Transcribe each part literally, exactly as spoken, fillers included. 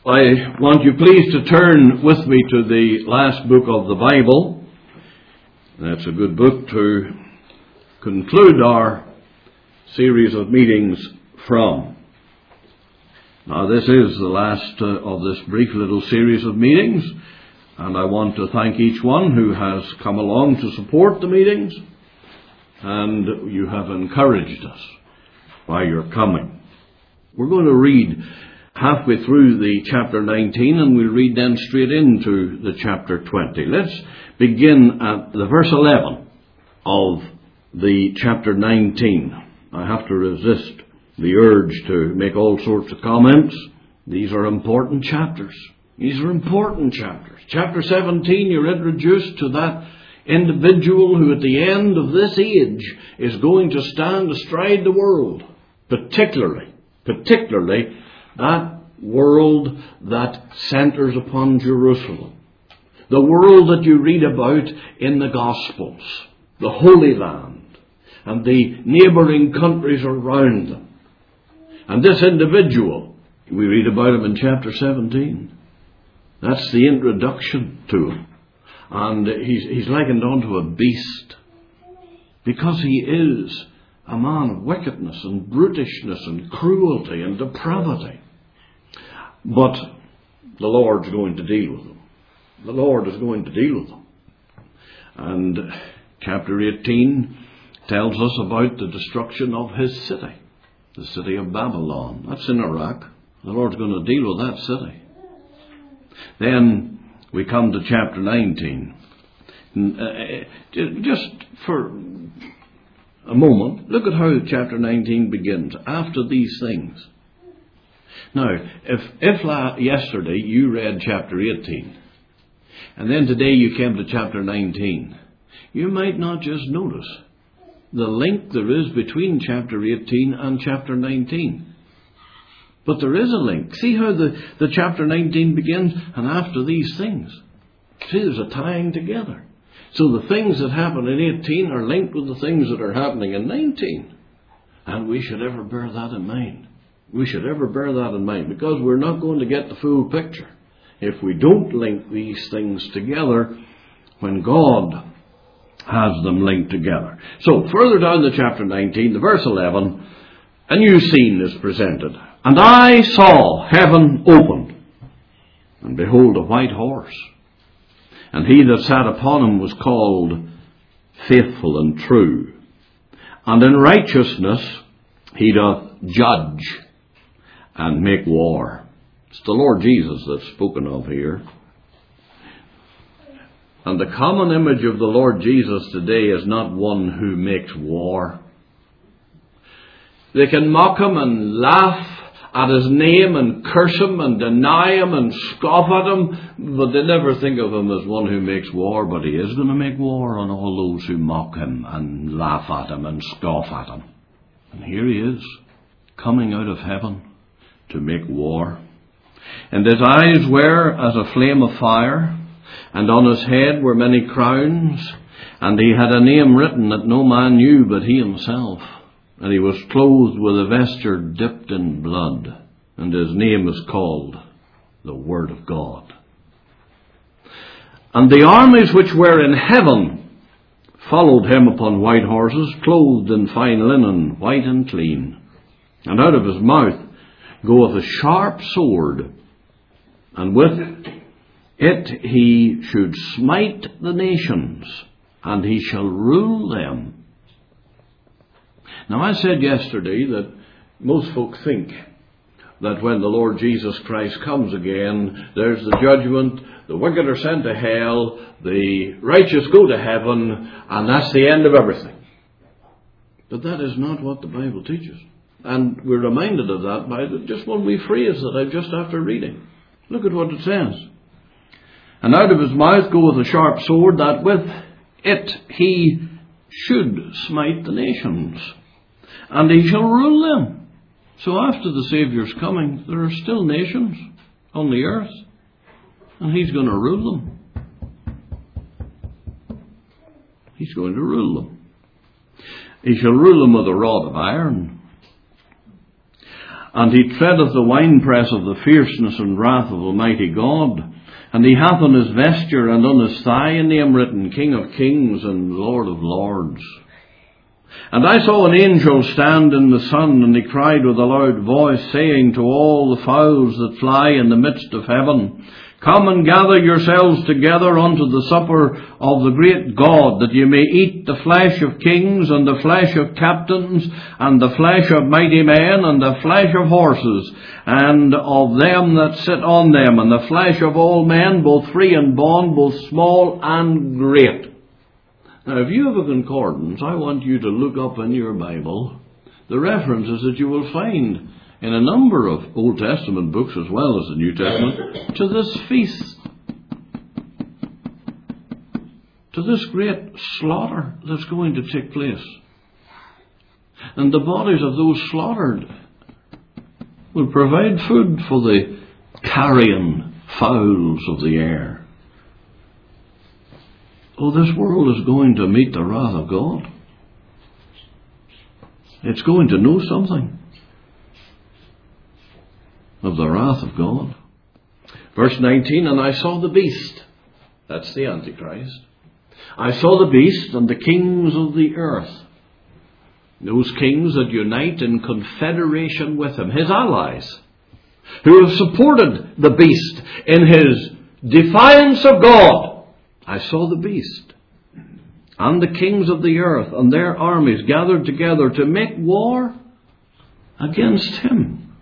I want you please to turn with me to the last book of the Bible. That's a good book to conclude our series of meetings from. Now, this is the last uh, of this brief little series of meetings, and I want to thank each one who has come along to support the meetings, and you have encouraged us by your coming. We're going to read halfway through the chapter nineteen, and we'll read then straight into the chapter twenty. Let's begin at the verse eleven of the chapter nineteen. I have to resist the urge to make all sorts of comments. These are important chapters. These are important chapters. Chapter seventeen, you're introduced to that individual who at the end of this age is going to stand astride the world, particularly, particularly that world that centers upon Jerusalem. The world that you read about in the Gospels, the Holy Land, and the neighbouring countries around them. And this individual, we read about him in chapter seventeen. That's the introduction to him. And he's, he's likened unto a beast, because he is a man of wickedness and brutishness and cruelty and depravity. But the Lord's going to deal with them. The Lord is going to deal with them. And chapter eighteen tells us about the destruction of his city, the city of Babylon. That's in Iraq. The Lord's going to deal with that city. Then we come to chapter nineteen. Just for a moment, look at how chapter nineteen begins. After these things. Now, if, if la- yesterday you read chapter eighteen, and then today you came to chapter nineteen, you might not just notice the link there is between chapter eighteen and chapter nineteen. But there is a link. See how the, the chapter nineteen begins, and after these things. See, there's a tying together. So the things that happen in eighteen are linked with the things that are happening in nineteen. And we should ever bear that in mind. We should ever bear that in mind, because we're not going to get the full picture if we don't link these things together when God has them linked together. So, further down the chapter nineteen, the verse eleven, a new scene is presented. And I saw heaven opened, and behold, a white horse. And he that sat upon him was called Faithful and True. And in righteousness he doth judge and make war. It's the Lord Jesus that's spoken of here. And the common image of the Lord Jesus today is not one who makes war. They can mock him and laugh at his name and curse him and deny him and scoff at him, but they never think of him as one who makes war. But he is going to make war on all those who mock him and laugh at him and scoff at him. And here he is, coming out of heaven to make war. And his eyes were as a flame of fire, and on his head were many crowns, and he had a name written that no man knew but he himself. And he was clothed with a vesture dipped in blood, and his name is called the Word of God. And the armies which were in heaven followed him upon white horses, clothed in fine linen, white and clean. And out of his mouth goeth a sharp sword, and with it he should smite the nations, and he shall rule them. Now, I said yesterday that most folk think that when the Lord Jesus Christ comes again, there's the judgment, the wicked are sent to hell, the righteous go to heaven, and that's the end of everything. But that is not what the Bible teaches. And we're reminded of that by just one wee phrase that I've just after reading. Look at what it says. And out of his mouth goeth a sharp sword, that with it he should smite the nations, and he shall rule them. So after the Saviour's coming, there are still nations on the earth, and he's going to rule them. He's going to rule them. He shall rule them with a rod of iron. And he treadeth the winepress of the fierceness and wrath of Almighty God. And he hath on his vesture and on his thigh a name written, King of Kings and Lord of Lords. And I saw an angel stand in the sun, and he cried with a loud voice, saying to all the fowls that fly in the midst of heaven, Come and gather yourselves together unto the supper of the great God, that ye may eat the flesh of kings, and the flesh of captains, and the flesh of mighty men, and the flesh of horses, and of them that sit on them, and the flesh of all men, both free and bond, both small and great. Now, if you have a concordance, I want you to look up in your Bible the references that you will find in a number of Old Testament books as well as the New Testament to this feast, to this great slaughter that's going to take place. And the bodies of those slaughtered will provide food for the carrion fowls of the air. Oh, this world is going to meet the wrath of God. It's going to know something of the wrath of God. Verse nineteen, and I saw the beast. That's the Antichrist. I saw the beast and the kings of the earth. Those kings that unite in confederation with him, his allies, who have supported the beast in his defiance of God. I saw the beast and the kings of the earth and their armies gathered together to make war against him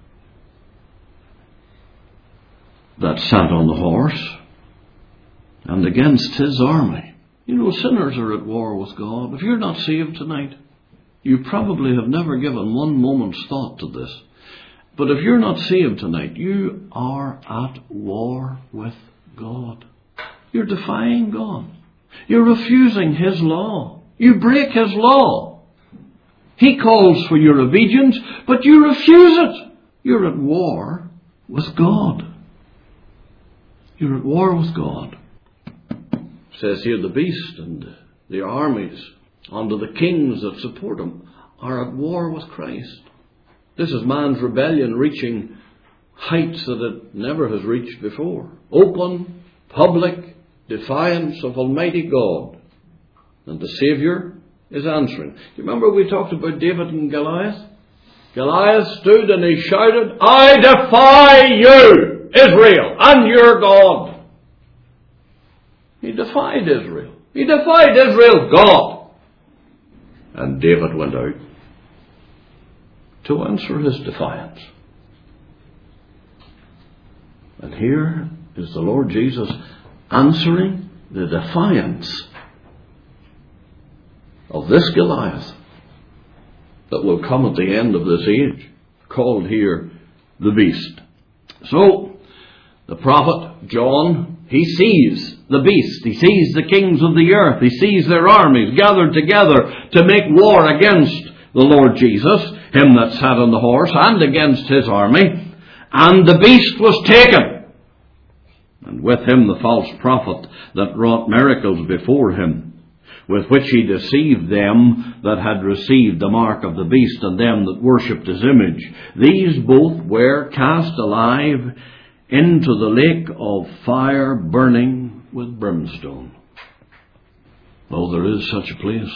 that sat on the horse and against his army. You know, sinners are at war with God. If you're not saved tonight, you probably have never given one moment's thought to this. But if you're not saved tonight, you are at war with God. You're defying God. You're refusing his law. You break his law. He calls for your obedience, but you refuse it. You're at war with God. You're at war with God. It says here the beast and the armies under the kings that support him are at war with Christ. This is man's rebellion reaching heights that it never has reached before. Open, public defiance of Almighty God. And the Saviour is answering. Do you remember we talked about David and Goliath? Goliath stood and he shouted, I defy you, Israel, and your God. He defied Israel. He defied Israel's God. And David went out to answer his defiance. And here is the Lord Jesus answering the defiance of this Goliath that will come at the end of this age, called here the beast. So, the prophet John, he sees the beast. He sees the kings of the earth. He sees their armies gathered together to make war against the Lord Jesus, him that sat on the horse, and against his army. And the beast was taken. And with him the false prophet that wrought miracles before him, with which he deceived them that had received the mark of the beast and them that worshipped his image. These both were cast alive into the lake of fire burning with brimstone. Oh, there is such a place.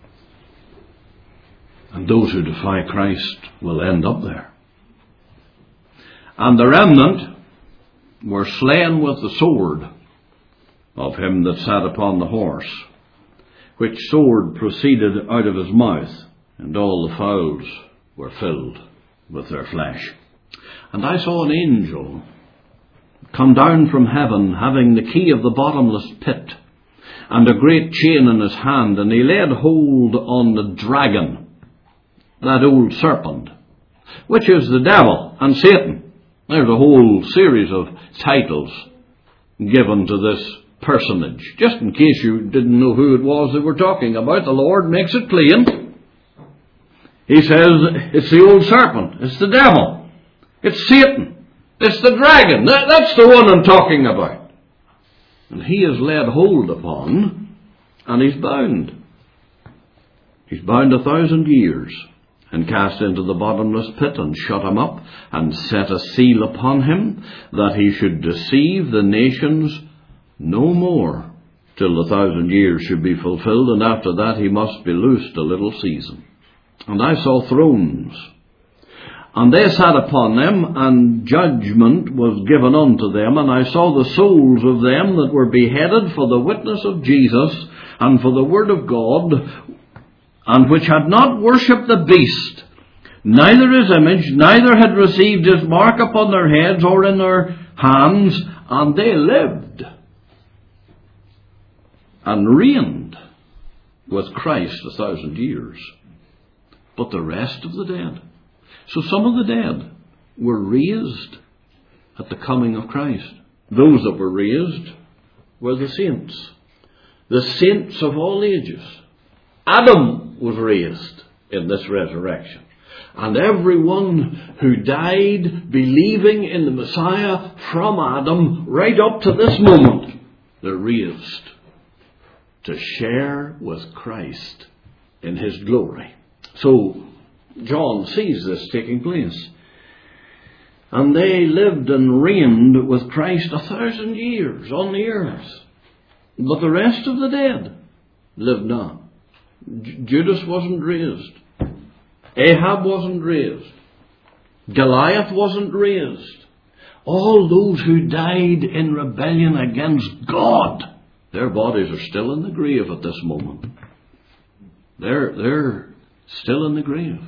And those who defy Christ will end up there. And the remnant were slain with the sword of him that sat upon the horse, which sword proceeded out of his mouth, and all the fowls were filled with their flesh. And I saw an angel come down from heaven, having the key of the bottomless pit, and a great chain in his hand, and he laid hold on the dragon, that old serpent, which is the devil and Satan. There's a whole series of titles given to this personage. Just in case you didn't know who it was they were talking about, the Lord makes it plain. He says it's the old serpent, it's the devil, it's Satan, it's the dragon. That, that's the one I'm talking about. And he is laid hold upon, and he's bound. He's bound a thousand years. and cast into the bottomless pit, and shut him up, and set a seal upon him, that he should deceive the nations no more, till the thousand years should be fulfilled, and after that he must be loosed a little season. And I saw thrones, and they sat upon them, and judgment was given unto them. And I saw the souls of them that were beheaded for the witness of Jesus, and for the word of God, and which had not worshipped the beast, neither his image, neither had received his mark upon their heads or in their hands, and they lived and reigned with Christ a thousand years. But the rest of the dead, so some of the dead were raised at the coming of Christ. Those that were raised were the saints, the saints of all ages. Adam was raised in this resurrection. And everyone who died believing in the Messiah from Adam right up to this moment, they're raised to share with Christ in his glory. So John sees this taking place. And they lived and reigned with Christ a thousand years on the earth. But the rest of the dead lived not. J- Judas wasn't raised. Ahab wasn't raised. Goliath wasn't raised. All those who died in rebellion against God, their bodies are still in the grave at this moment. They're, they're still in the grave.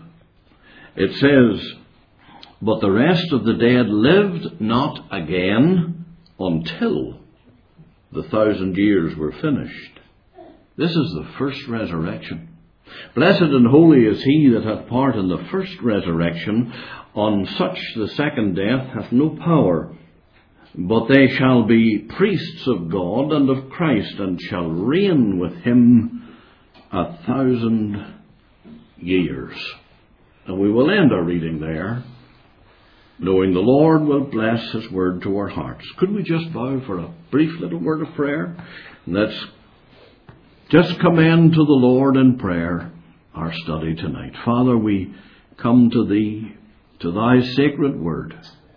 It says, but the rest of the dead lived not again until the thousand years were finished. This is the first resurrection. Blessed and holy is he that hath part in the first resurrection. On such the second death hath no power. But they shall be priests of God and of Christ, and shall reign with him a thousand years. And we will end our reading there, knowing the Lord will bless his word to our hearts. Could we just bow for a brief little word of prayer? And let's just commend to the Lord in prayer our study tonight. Father, we come to thee, to thy sacred word.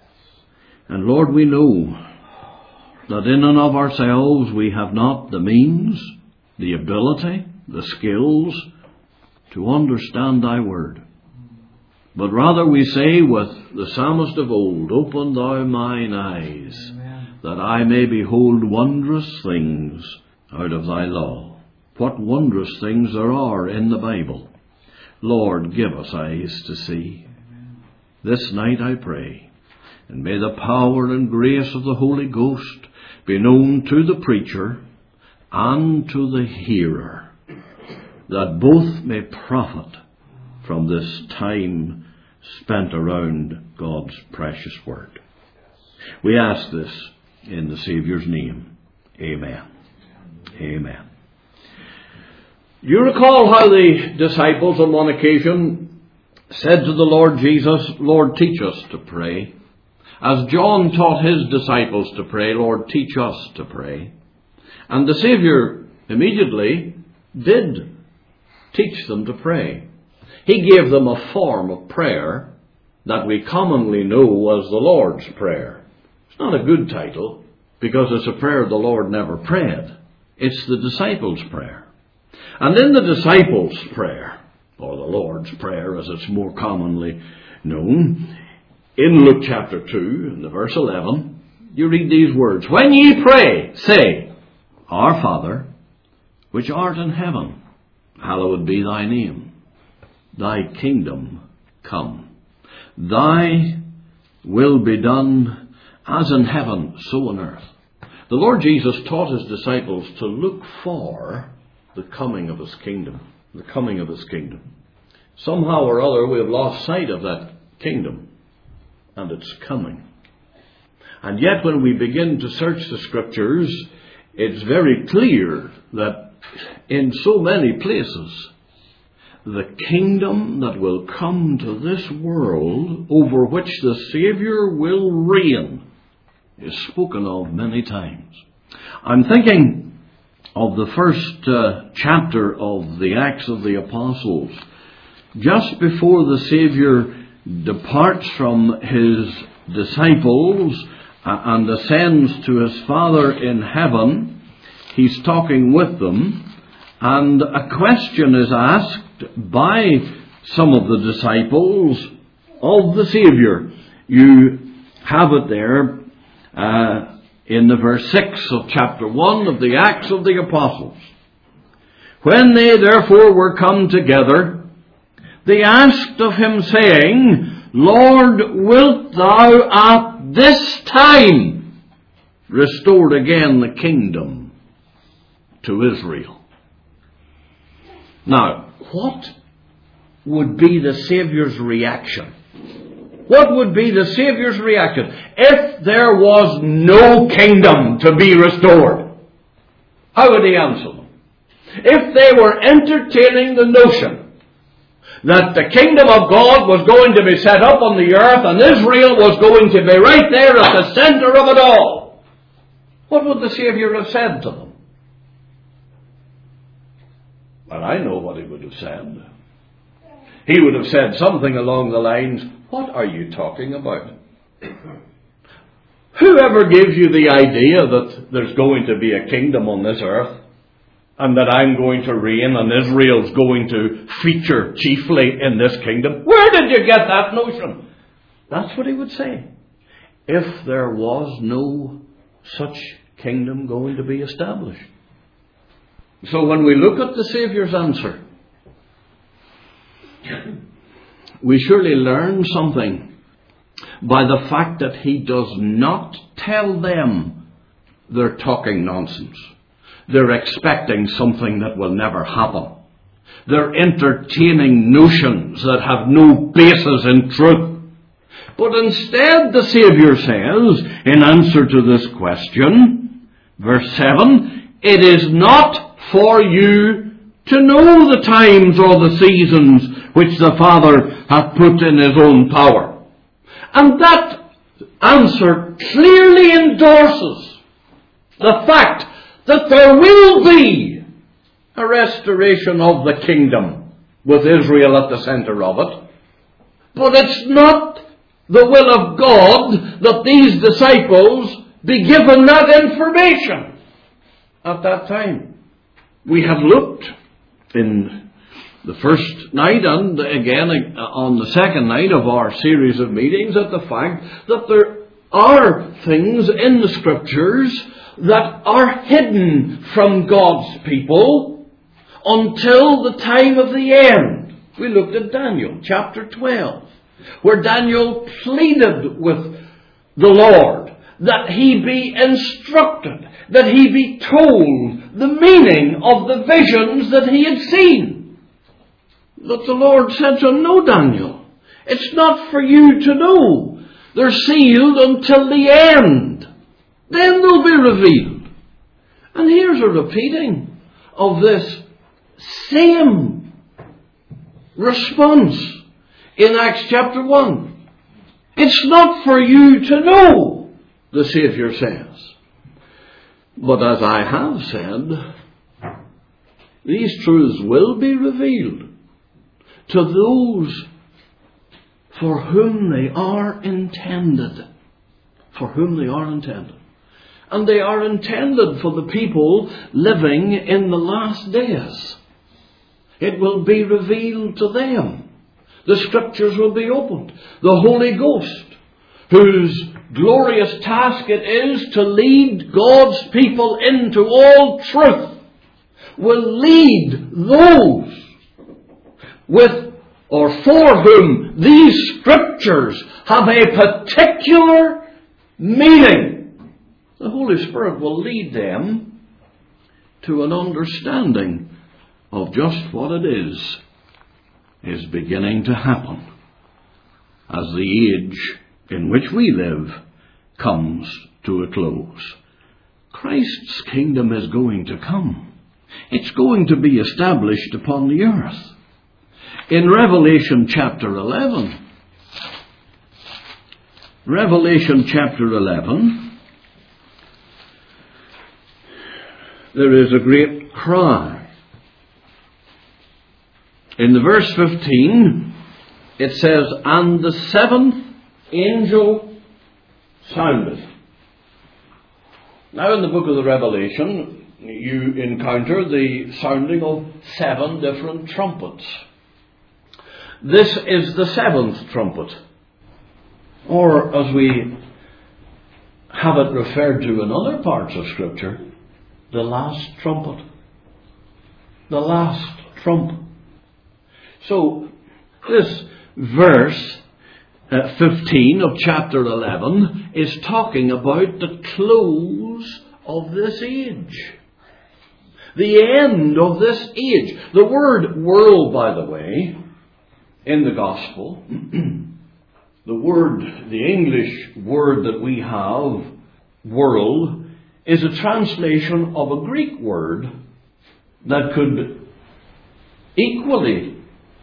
And Lord, we know that in and of ourselves we have not the means, the ability, the skills to understand thy word. But rather we say with the psalmist of old, open thou mine eyes, Amen, that I may behold wondrous things out of thy law. What wondrous things there are in the Bible. Lord, give us eyes to see. Amen. This night I pray, and may the power and grace of the Holy Ghost be known to the preacher and to the hearer, that both may profit from this time spent around God's precious word. We ask this in the Saviour's name. Amen. Amen. You recall how the disciples on one occasion said to the Lord Jesus, Lord, teach us to pray. As John taught his disciples to pray, Lord, teach us to pray. And the Saviour immediately did teach them to pray. He gave them a form of prayer that we commonly know as the Lord's Prayer. It's not a good title, because it's a prayer the Lord never prayed. It's the disciples' prayer. And in the disciples' prayer, or the Lord's Prayer as it's more commonly known, in Luke chapter two, in the verse eleven, you read these words, when ye pray, say, Our Father, which art in heaven, hallowed be thy name. Thy kingdom come. Thy will be done as in heaven, so on earth. The Lord Jesus taught his disciples to look for the coming of his kingdom. The coming of his kingdom. Somehow or other we have lost sight of that kingdom. And it's coming. And yet when we begin to search the scriptures, it's very clear that in so many places, the kingdom that will come to this world, over which the Saviour will reign, is spoken of many times. I'm thinking of the first uh, chapter of the Acts of the Apostles. just before the Saviour departs from his disciples and ascends to his Father in heaven, he's talking with them, and a question is asked by some of the disciples of the Saviour. You have it there uh, in the verse six of chapter one of the Acts of the Apostles. When they therefore were come together, they asked of him, saying, Lord, wilt thou at this time restore again the kingdom to Israel? Now, what would be the Saviour's reaction? What would be the Saviour's reaction if there was no kingdom to be restored? How would he answer them? If they were entertaining the notion that the kingdom of God was going to be set up on the earth and Israel was going to be right there at the center of it all, what would the Saviour have said to them? And I know what he would have said. He would have said something along the lines, what are you talking about? Whoever gives you the idea that there's going to be a kingdom on this earth and that I'm going to reign and Israel's going to feature chiefly in this kingdom, where did you get that notion? That's what he would say. If there was no such kingdom going to be established. So when we look at the Saviour's answer, we surely learn something by the fact that he does not tell them they're talking nonsense. They're expecting something that will never happen. They're entertaining notions that have no basis in truth. But instead, the Saviour says, in answer to this question, verse seven, it is not for you to know the times or the seasons which the Father hath put in his own power. And that answer clearly endorses the fact that there will be a restoration of the kingdom with Israel at the center of it. But it's not the will of God that these disciples be given that information at that time. We have looked in the first night and again on the second night of our series of meetings at the fact that there are things in the Scriptures that are hidden from God's people until the time of the end. We looked at Daniel chapter twelve, where Daniel pleaded with the Lord that he be instructed, that he be told the meaning of the visions that he had seen. But the Lord said to him, no, Daniel, it's not for you to know. They're sealed until the end. Then they'll be revealed. And here's a repeating of this same response in Acts chapter one. It's not for you to know, the Saviour says. But as I have said, these truths will be revealed to those for whom they are intended. For whom they are intended. And they are intended for the people living in the last days. It will be revealed to them. The Scriptures will be opened. The Holy Ghost, whose glorious task it is to lead God's people into all truth, will lead those with or for whom these Scriptures have a particular meaning. The Holy Spirit will lead them to an understanding of just what it is is beginning to happen as the age in which we live comes to a close. Christ's kingdom is going to come. It's going to be established upon the earth. In Revelation chapter eleven, Revelation chapter eleven, there is a great cry. In the verse fifteen, it says, "And the seventh angel sounded." Now in the book of the Revelation, you encounter the sounding of seven different trumpets. This is the seventh trumpet. Or, as we have it referred to in other parts of Scripture, the last trumpet. The last trump. So, this verse uh, fifteen of chapter eleven is talking about the close of this age. The end of this age. The word world, by the way, in the Gospel, the word, the English word that we have, world, is a translation of a Greek word that could equally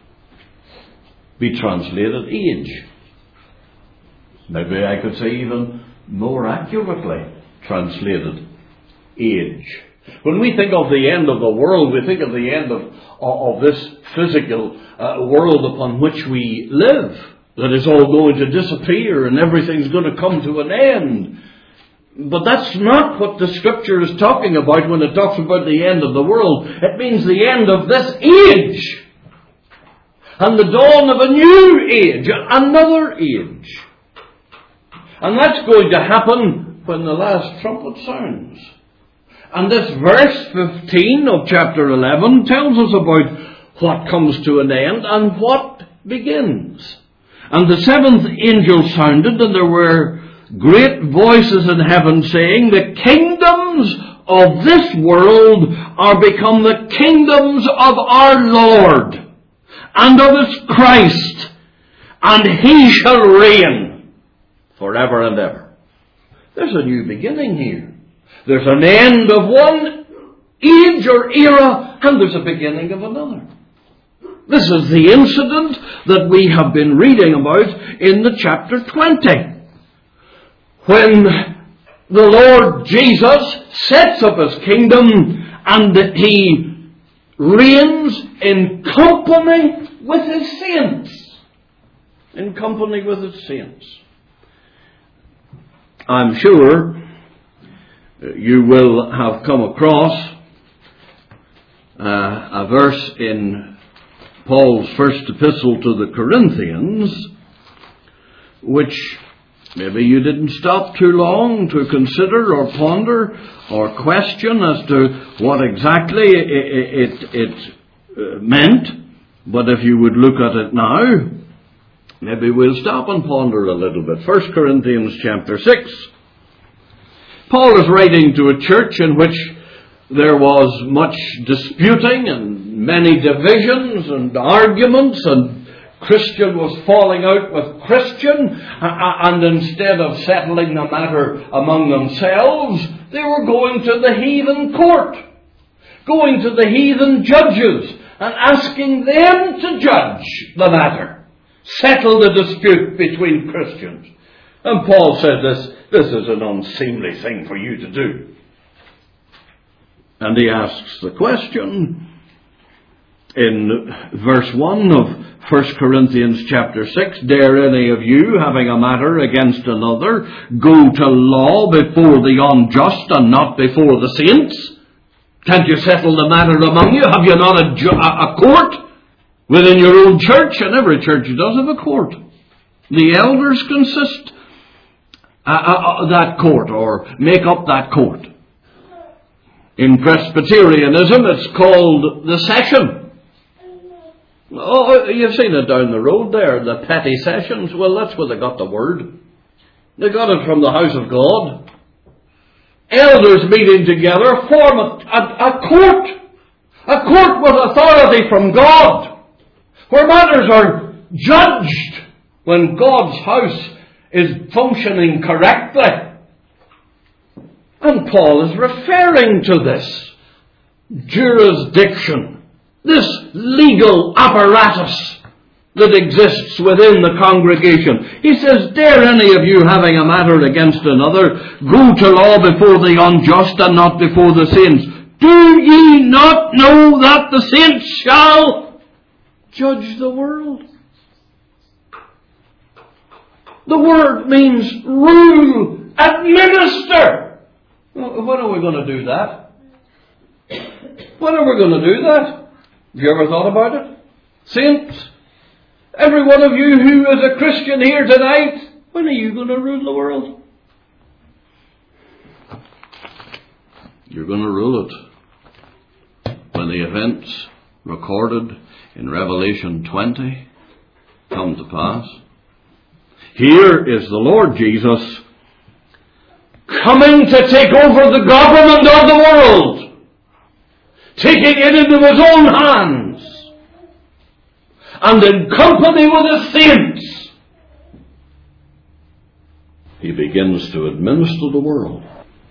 be translated age. Maybe I could say even more accurately translated age. When we think of the end of the world, we think of the end of, of this physical uh, world upon which we live. That is all going to disappear and everything's going to come to an end. But that's not what the Scripture is talking about when it talks about the end of the world. It means the end of this age. And the dawn of a new age, another age. And that's going to happen when the last trumpet sounds. And this verse fifteen of chapter eleven tells us about what comes to an end and what begins. "And the seventh angel sounded, and there were great voices in heaven saying, The kingdoms of this world are become the kingdoms of our Lord and of His Christ, and He shall reign forever and ever." There's a new beginning here. There's an end of one age or era, and there's a beginning of another. This is the incident that we have been reading about in the chapter twenty. When the Lord Jesus sets up His kingdom and He reigns in company with His saints. In company with His saints. I'm sure you will have come across uh, a verse in Paul's first epistle to the Corinthians, which maybe you didn't stop too long to consider or ponder or question as to what exactly it, it, it meant. But if you would look at it now, maybe we'll stop and ponder a little bit. First Corinthians chapter six. Paul is writing to a church in which there was much disputing and many divisions and arguments, and Christian was falling out with Christian, and instead of settling the matter among themselves, they were going to the heathen court, going to the heathen judges and asking them to judge the matter, settle the dispute between Christians. And Paul said this, this is an unseemly thing for you to do. And he asks the question in verse one of First Corinthians chapter six, "Dare any of you, having a matter against another, go to law before the unjust and not before the saints? Can't you settle the matter among you? Have you not a, ju- a court within your own church?" And every church does have a court. The elders consist uh, uh, that court, or make up that court. In Presbyterianism, it's called the session. Oh, you've seen it down the road there, the petty sessions. Well, that's where they got the word. They got it from the house of God. Elders meeting together form a, a, a court. A court with authority from God, where matters are judged when God's house is functioning correctly. And Paul is referring to this jurisdiction, this legal apparatus that exists within the congregation. He says, "Dare any of you, having a matter against another, go to law before the unjust and not before the saints. Do ye not know that the saints shall judge the world. The word means rule, administer. When are we going to do that? When are we going to do that? Have you ever thought about it? Saints, every one of you who is a Christian here tonight, when are you going to rule the world? You're going to rule it when the events recorded in Revelation twenty come to pass. Here is the Lord Jesus coming to take over the government of the world, taking it into his own hands, and in company with his saints, he begins to administer the world.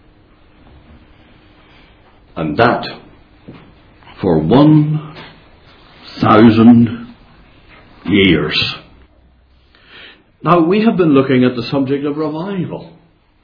And that for one thousand years. Now, we have been looking at the subject of revival.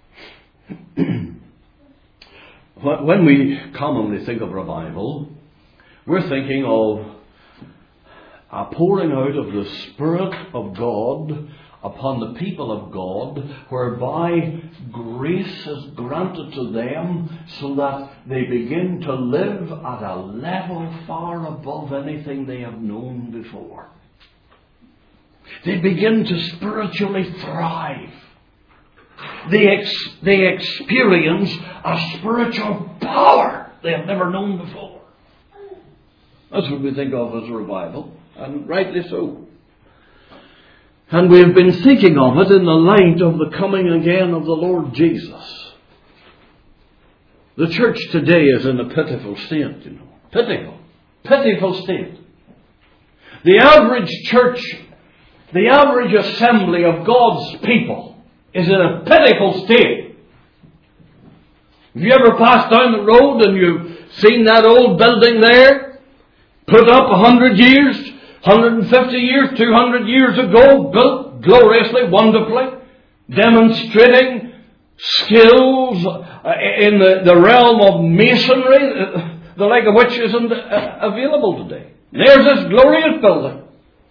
When we commonly think of revival, we're thinking of a pouring out of the Spirit of God upon the people of God, whereby grace is granted to them so that they begin to live at a level far above anything they have known before. They begin to spiritually thrive. They, ex- they experience a spiritual power they have never known before. That's what we think of as a revival, and rightly so. And we have been thinking of it in the light of the coming again of the Lord Jesus. The church today is in a pitiful state, you know. Pitiful. Pitiful state. The average church, the average assembly of God's people is in a pitiful state. Have you ever passed down the road and you've seen that old building there, put up a hundred years, one hundred fifty years, two hundred years ago, built gloriously, wonderfully, demonstrating skills in the, the realm of masonry, the like of which isn't available today. There's this glorious building.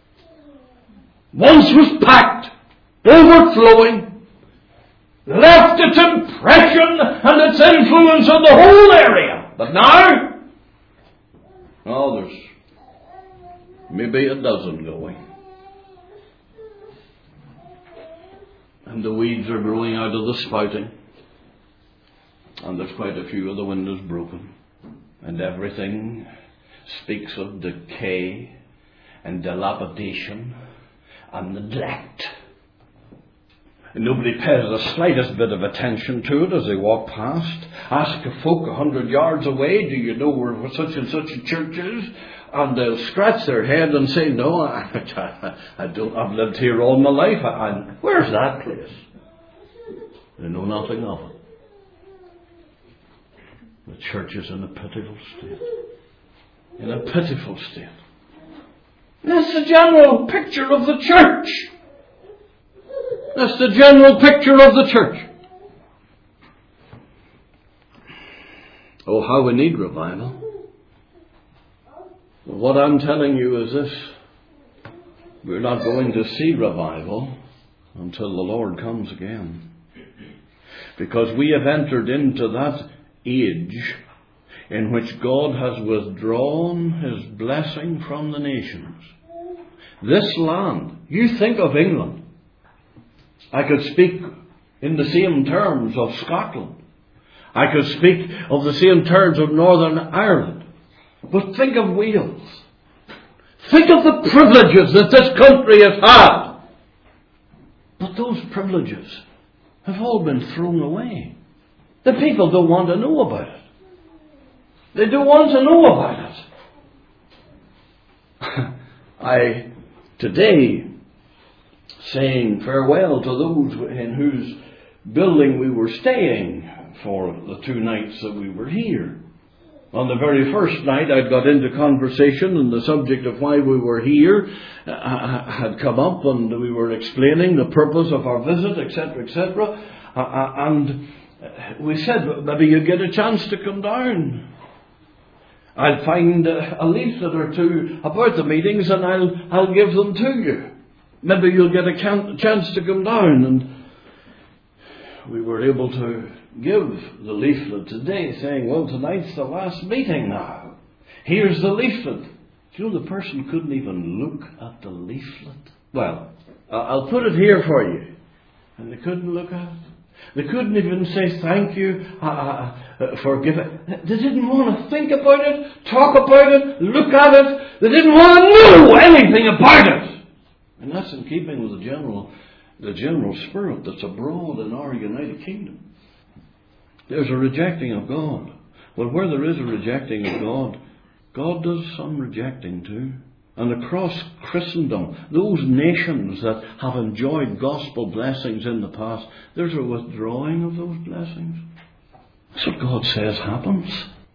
Once was packed, overflowing, left its impression and its influence on the whole area. But now, oh, there's maybe a dozen going. And the weeds are growing out of the spouting. And there's quite a few of the windows broken. And everything speaks of decay and dilapidation and neglect. And nobody pays the slightest bit of attention to it as they walk past. Ask a folk a hundred yards away, do you know where such and such a church is? And they'll scratch their head and say, no, I, I don't, I've lived here all my life. And where's that place? They know nothing of it. The church is in a pitiful state. In a pitiful state. That's the general picture of the church. That's the general picture of the church. Oh, how we need revival. What I'm telling you is this. We're not going to see revival until the Lord comes again. Because we have entered into that age in which God has withdrawn His blessing from the nations. This land, you think of England. I could speak in the same terms of Scotland. I could speak of the same terms of Northern Ireland. But think of Wales. Think of the privileges that this country has had. But those privileges have all been thrown away. The people don't want to know about it. They don't want to know about it. I, today, saying farewell to those in whose building we were staying for the two nights that we were here. On the very first night, I'd got into conversation, and the subject of why we were here uh, had come up, and we were explaining the purpose of our visit, et cetera, et cetera. Uh, and we said, maybe you get a chance to come down. I'll find a leaflet or two about the meetings and I'll, I'll give them to you. Maybe you'll get a can- chance to come down. And we were able to give the leaflet today saying, well, tonight's the last meeting now. Here's the leaflet. You know, the person couldn't even look at the leaflet. Well, I'll put it here for you. And they couldn't look at it. They couldn't even say thank you uh, uh, for giving. They didn't want to think about it, talk about it, look at it. They didn't want to know anything about it. And that's in keeping with the general, the general spirit that's abroad in our United Kingdom. There's a rejecting of God. Well, where there is a rejecting of God, God does some rejecting too. And across Christendom, those nations that have enjoyed gospel blessings in the past, there's a withdrawing of those blessings. That's what God says happens.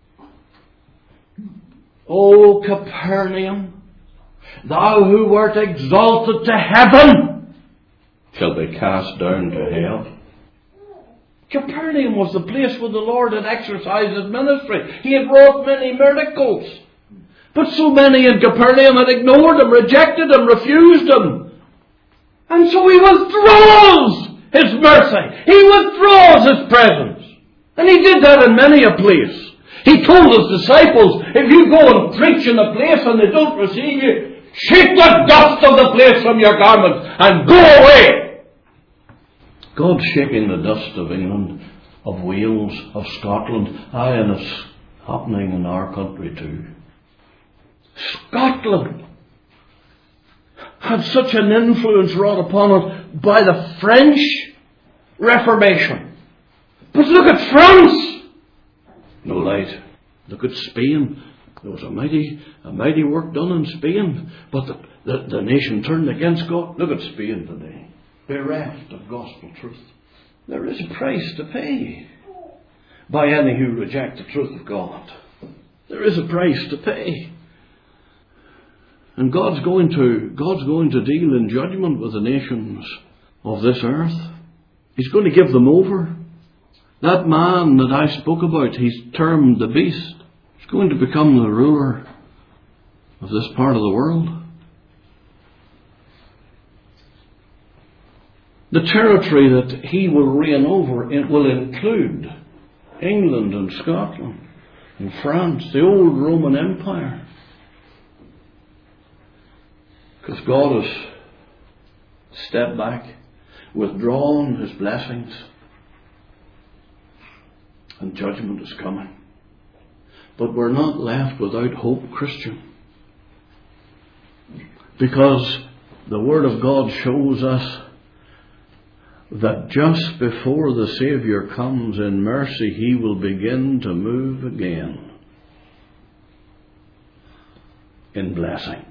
O Capernaum, thou who wert exalted to heaven, shall be cast down to hell. Capernaum was the place where the Lord had exercised His ministry. He had wrought many miracles. But so many in Capernaum had ignored Him, rejected Him, refused Him. And so He withdraws His mercy. He withdraws His presence. And He did that in many a place. He told His disciples, if you go and preach in a place and they don't receive you, shake the dust of the place from your garments and go away. God's shaking the dust of England, of Wales, of Scotland. Aye, and it's happening in our country too. Scotland had such an influence wrought upon it by the French Reformation. But look at France. No light. Look at Spain. There was a mighty, a mighty work done in Spain. But the, the, the nation turned against God. Look at Spain today. Bereft of gospel truth. There is a price to pay by any who reject the truth of God. There is a price to pay. And God's going to, God's going to deal in judgment with the nations of this earth. He's going to give them over. That man that I spoke about, he's termed the beast. He's going to become the ruler of this part of the world. The territory that he will reign over, it will include England and Scotland and France, the old Roman Empire. Because God has stepped back, withdrawn His blessings, and judgment is coming. But we're not left without hope, Christian. Because the Word of God shows us that just before the Saviour comes in mercy, He will begin to move again in blessing.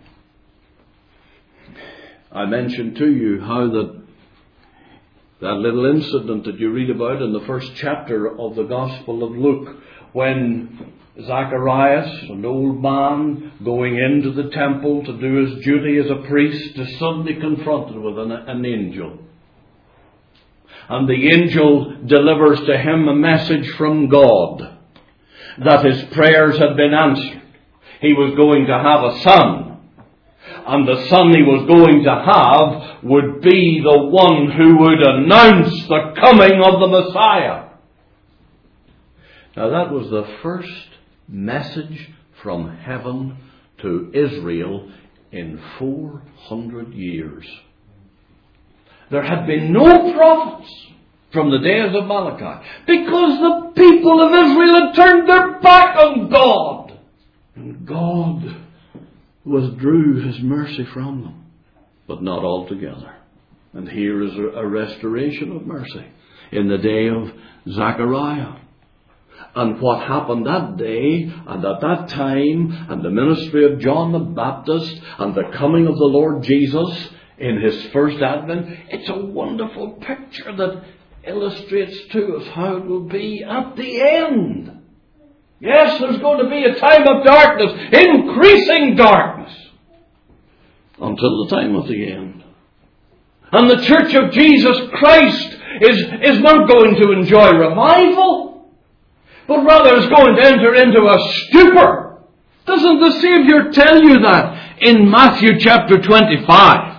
I mentioned to you how that that little incident that you read about in the first chapter of the Gospel of Luke, when Zacharias, an old man, going into the temple to do his duty as a priest, is suddenly confronted with an, an angel. And the angel delivers to him a message from God that his prayers had been answered. He was going to have a son. And the son he was going to have would be the one who would announce the coming of the Messiah. Now that was the first message from heaven to Israel in four hundred years. There had been no prophets from the days of Malachi because the people of Israel had turned their back on God. And God withdrew His mercy from them, but not altogether. And here is a restoration of mercy in the day of Zechariah. And what happened that day and at that time, and the ministry of John the Baptist and the coming of the Lord Jesus in His first advent, it's a wonderful picture that illustrates to us how it will be at the end. Yes, there's going to be a time of darkness, increasing darkness, until the time of the end. And the Church of Jesus Christ is, is not going to enjoy revival, but rather is going to enter into a stupor Doesn't the Savior tell you that in Matthew chapter twenty-five?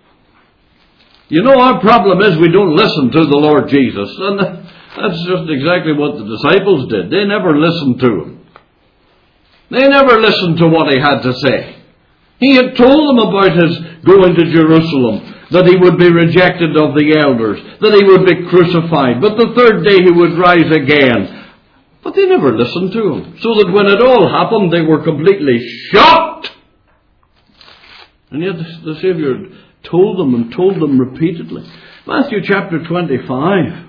You know, our problem is we don't listen to the Lord Jesus. And that's just exactly what the disciples did. They never listened to Him. They never listened to what He had to say. He had told them about His going to Jerusalem, that He would be rejected of the elders, that He would be crucified, but the third day He would rise again. But they never listened to Him. So that when it all happened, they were completely shocked. And yet the Savior told them and told them repeatedly. Matthew chapter twenty-five.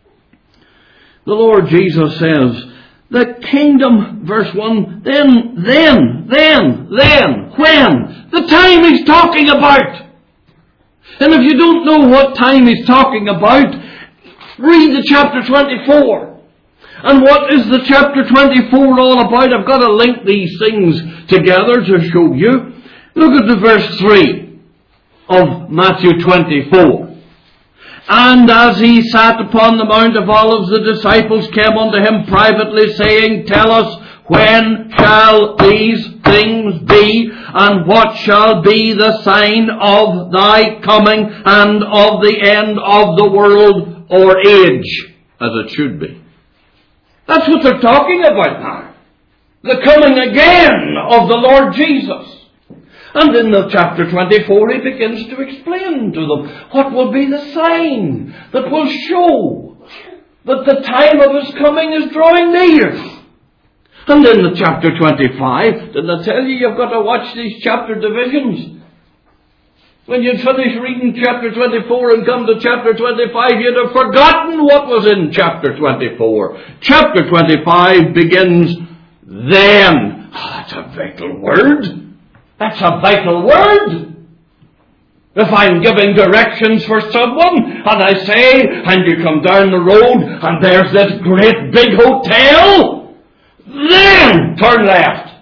The Lord Jesus says, the kingdom, verse one, then, then, then, then, when? The time He's talking about. And if you don't know what time He's talking about, read the chapter twenty-four. And what is the chapter twenty-four all about? I've got to link these things together to show you. Look at the verse three of Matthew twenty-four. And as He sat upon the Mount of Olives, the disciples came unto Him privately, saying, tell us, when shall these things be, and what shall be the sign of Thy coming, and of the end of the world, or age, as it should be? That's what they're talking about now. The coming again of the Lord Jesus. And in the chapter twenty-four, He begins to explain to them what will be the sign that will show that the time of His coming is drawing near. And in the chapter twenty-five, didn't I tell you you've got to watch these chapter divisions? When you'd finish reading chapter twenty-four and come to chapter twenty-five, you'd have forgotten what was in chapter twenty-four. Chapter twenty-five begins then. Oh, that's a vital word. That's a vital word. If I'm giving directions for someone, and I say, and you come down the road, and there's this great big hotel, then turn left.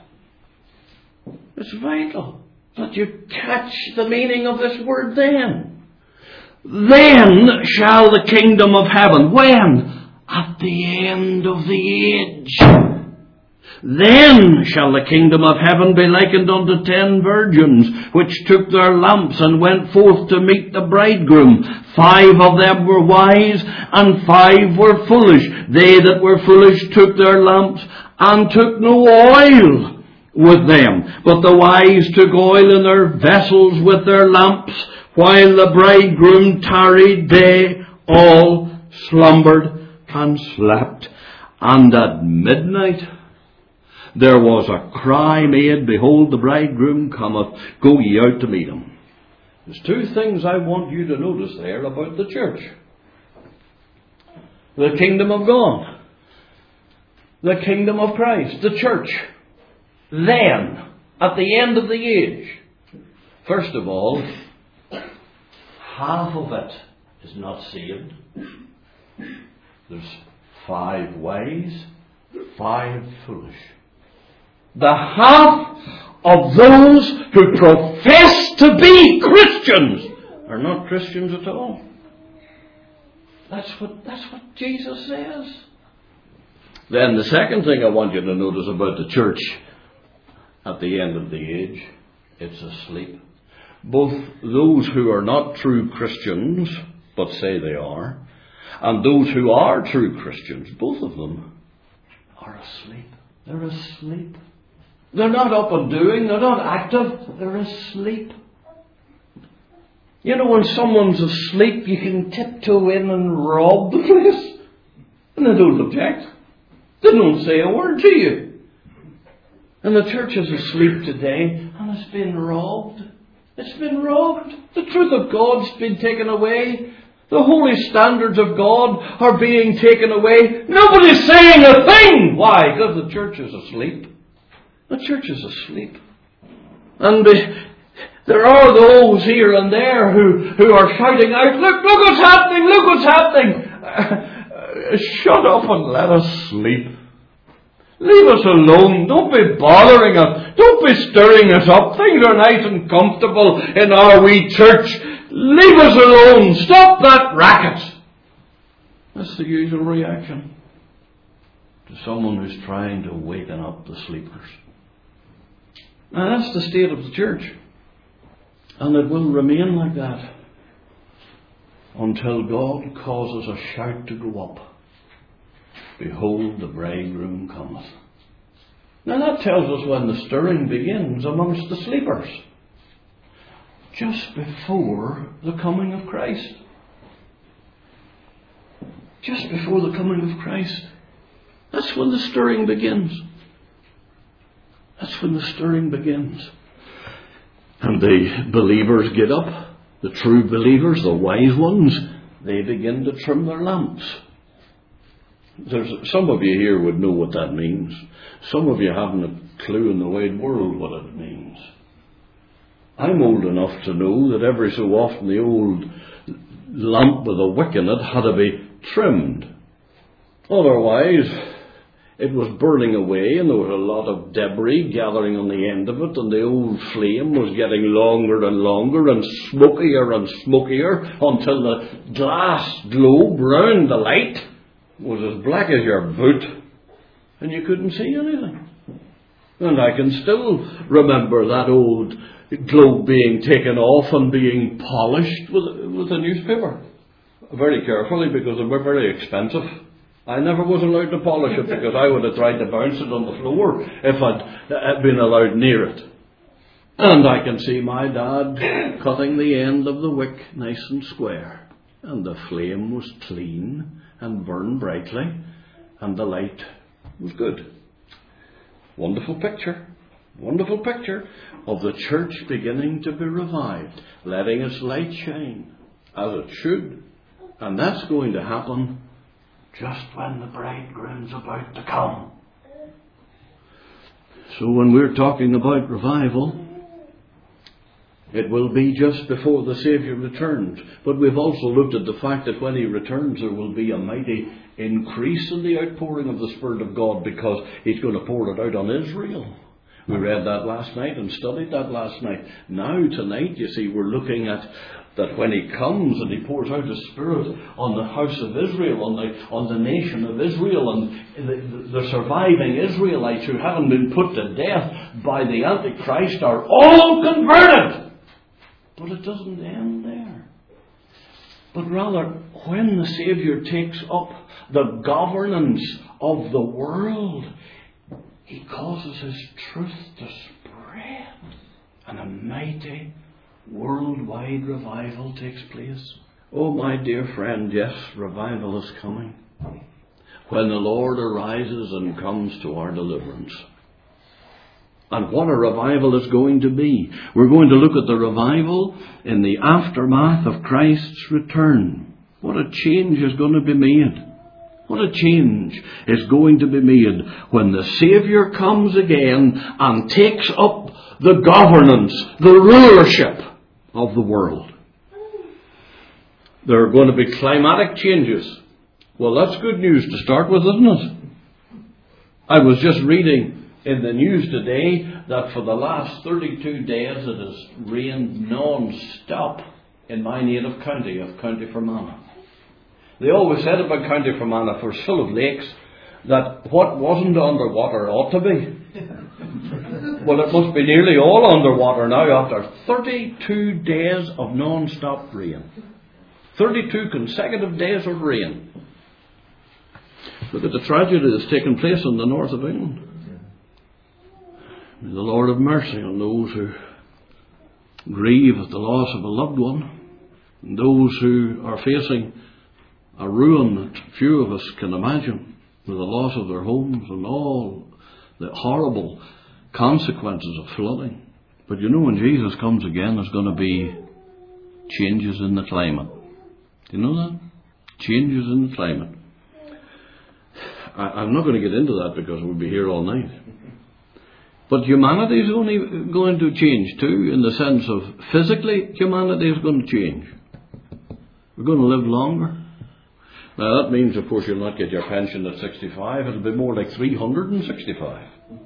It's vital that you catch the meaning of this word then. Then shall the kingdom of heaven. When? At the end of the age. Then shall the kingdom of heaven be likened unto ten virgins, which took their lamps and went forth to meet the bridegroom. Five of them were wise, and five were foolish. They that were foolish took their lamps, and took no oil with them. But the wise took oil in their vessels with their lamps. While the bridegroom tarried, they all slumbered and slept. And at midnight there was a cry made, behold, the bridegroom cometh, go ye out to meet him. There's two things I want you to notice there about the church. The kingdom of God. The kingdom of Christ. The church. Then, at the end of the age. First of all, half of it is not saved. There's five wise, five foolish. The half of those who profess to be Christians are not Christians at all. That's what, that's what Jesus says. Then the second thing I want you to notice about the church at the end of the age, it's asleep. Both those who are not true Christians, but say they are, and those who are true Christians, both of them are asleep. They're asleep. They're not up and doing, they're not active, they're asleep. You know, when someone's asleep, you can tiptoe in and rob the place. And they don't object. They don't say a word to you. And the church is asleep today, and it's been robbed. It's been robbed. The truth of God's been taken away. The holy standards of God are being taken away. Nobody's saying a thing. Why? Because the church is asleep. The church is asleep. And uh, there are those here and there who, who are shouting out, look, look what's happening, look what's happening. Uh, uh, shut up and let us sleep. Leave us alone. Don't be bothering us. Don't be stirring us up. Things are nice and comfortable in our wee church. Leave us alone. Stop that racket. That's the usual reaction to someone who's trying to waken up the sleepers. Now that's the state of the church. And it will remain like that until God causes a shout to go up. Behold, the bridegroom cometh. Now that tells us when the stirring begins amongst the sleepers. Just before the coming of Christ. Just before the coming of Christ. That's when the stirring begins. That's when the stirring begins. And the believers get up. The true believers, the wise ones, they begin to trim their lamps. There's, some of you here would know what that means. Some of you haven't a clue in the wide world what it means. I'm old enough to know that every so often the old lamp with a wick in it had to be trimmed. Otherwise, it was burning away and there was a lot of debris gathering on the end of it, and the old flame was getting longer and longer and smokier and smokier until the glass globe round the light was as black as your boot and you couldn't see anything. And I can still remember that old globe being taken off and being polished with, with a newspaper. Very carefully, because they were very expensive. I never was allowed to polish it because I would have tried to bounce it on the floor if I'd been allowed near it. And I can see my dad cutting the end of the wick nice and square. And the flame was clean and burned brightly. And the light was good. Wonderful picture. Wonderful picture of the church beginning to be revived. Letting its light shine as it should. And that's going to happen just when the bridegroom's about to come. So when we're talking about revival, it will be just before the Saviour returns. But we've also looked at the fact that when He returns there will be a mighty increase in the outpouring of the Spirit of God, because He's going to pour it out on Israel. We read that last night and studied that last night. Now tonight, you see, we're looking at that when He comes and He pours out His Spirit on the house of Israel, on the on the nation of Israel, and the, the surviving Israelites who haven't been put to death by the Antichrist are all converted. But it doesn't end there. But rather, when the Saviour takes up the governance of the world, He causes His truth to spread, and a mighty worldwide revival takes place. Oh, my dear friend, yes, revival is coming. When the Lord arises and comes to our deliverance. And what a revival is going to be. We're going to look at the revival in the aftermath of Christ's return. What a change is going to be made. What a change is going to be made when the Saviour comes again and takes up the governance, the rulership of the world. There are going to be climatic changes. Well, that's good news to start with, isn't it? I was just reading in the news today that for the last thirty-two days it has rained non-stop in my native county of County Fermanagh. They always said about County Fermanagh, for it's full of lakes, that what wasn't underwater ought to be. Well, it must be nearly all underwater now after thirty-two days of non-stop rain. thirty-two consecutive days of rain. Look at the tragedy that's taken place in the north of England. May the Lord have mercy on those who grieve at the loss of a loved one, and those who are facing a ruin that few of us can imagine, with the loss of their homes and all the horrible consequences of flooding. But you know, when Jesus comes again, there's going to be changes in the climate. Do you know that? Changes in the climate. I, I'm not going to get into that because we'll be here all night. But humanity is only going to change too, in the sense of physically, humanity is going to change. We're going to live longer. Now that means, of course, you'll not get your pension at sixty-five. It'll be more like three hundred sixty-five.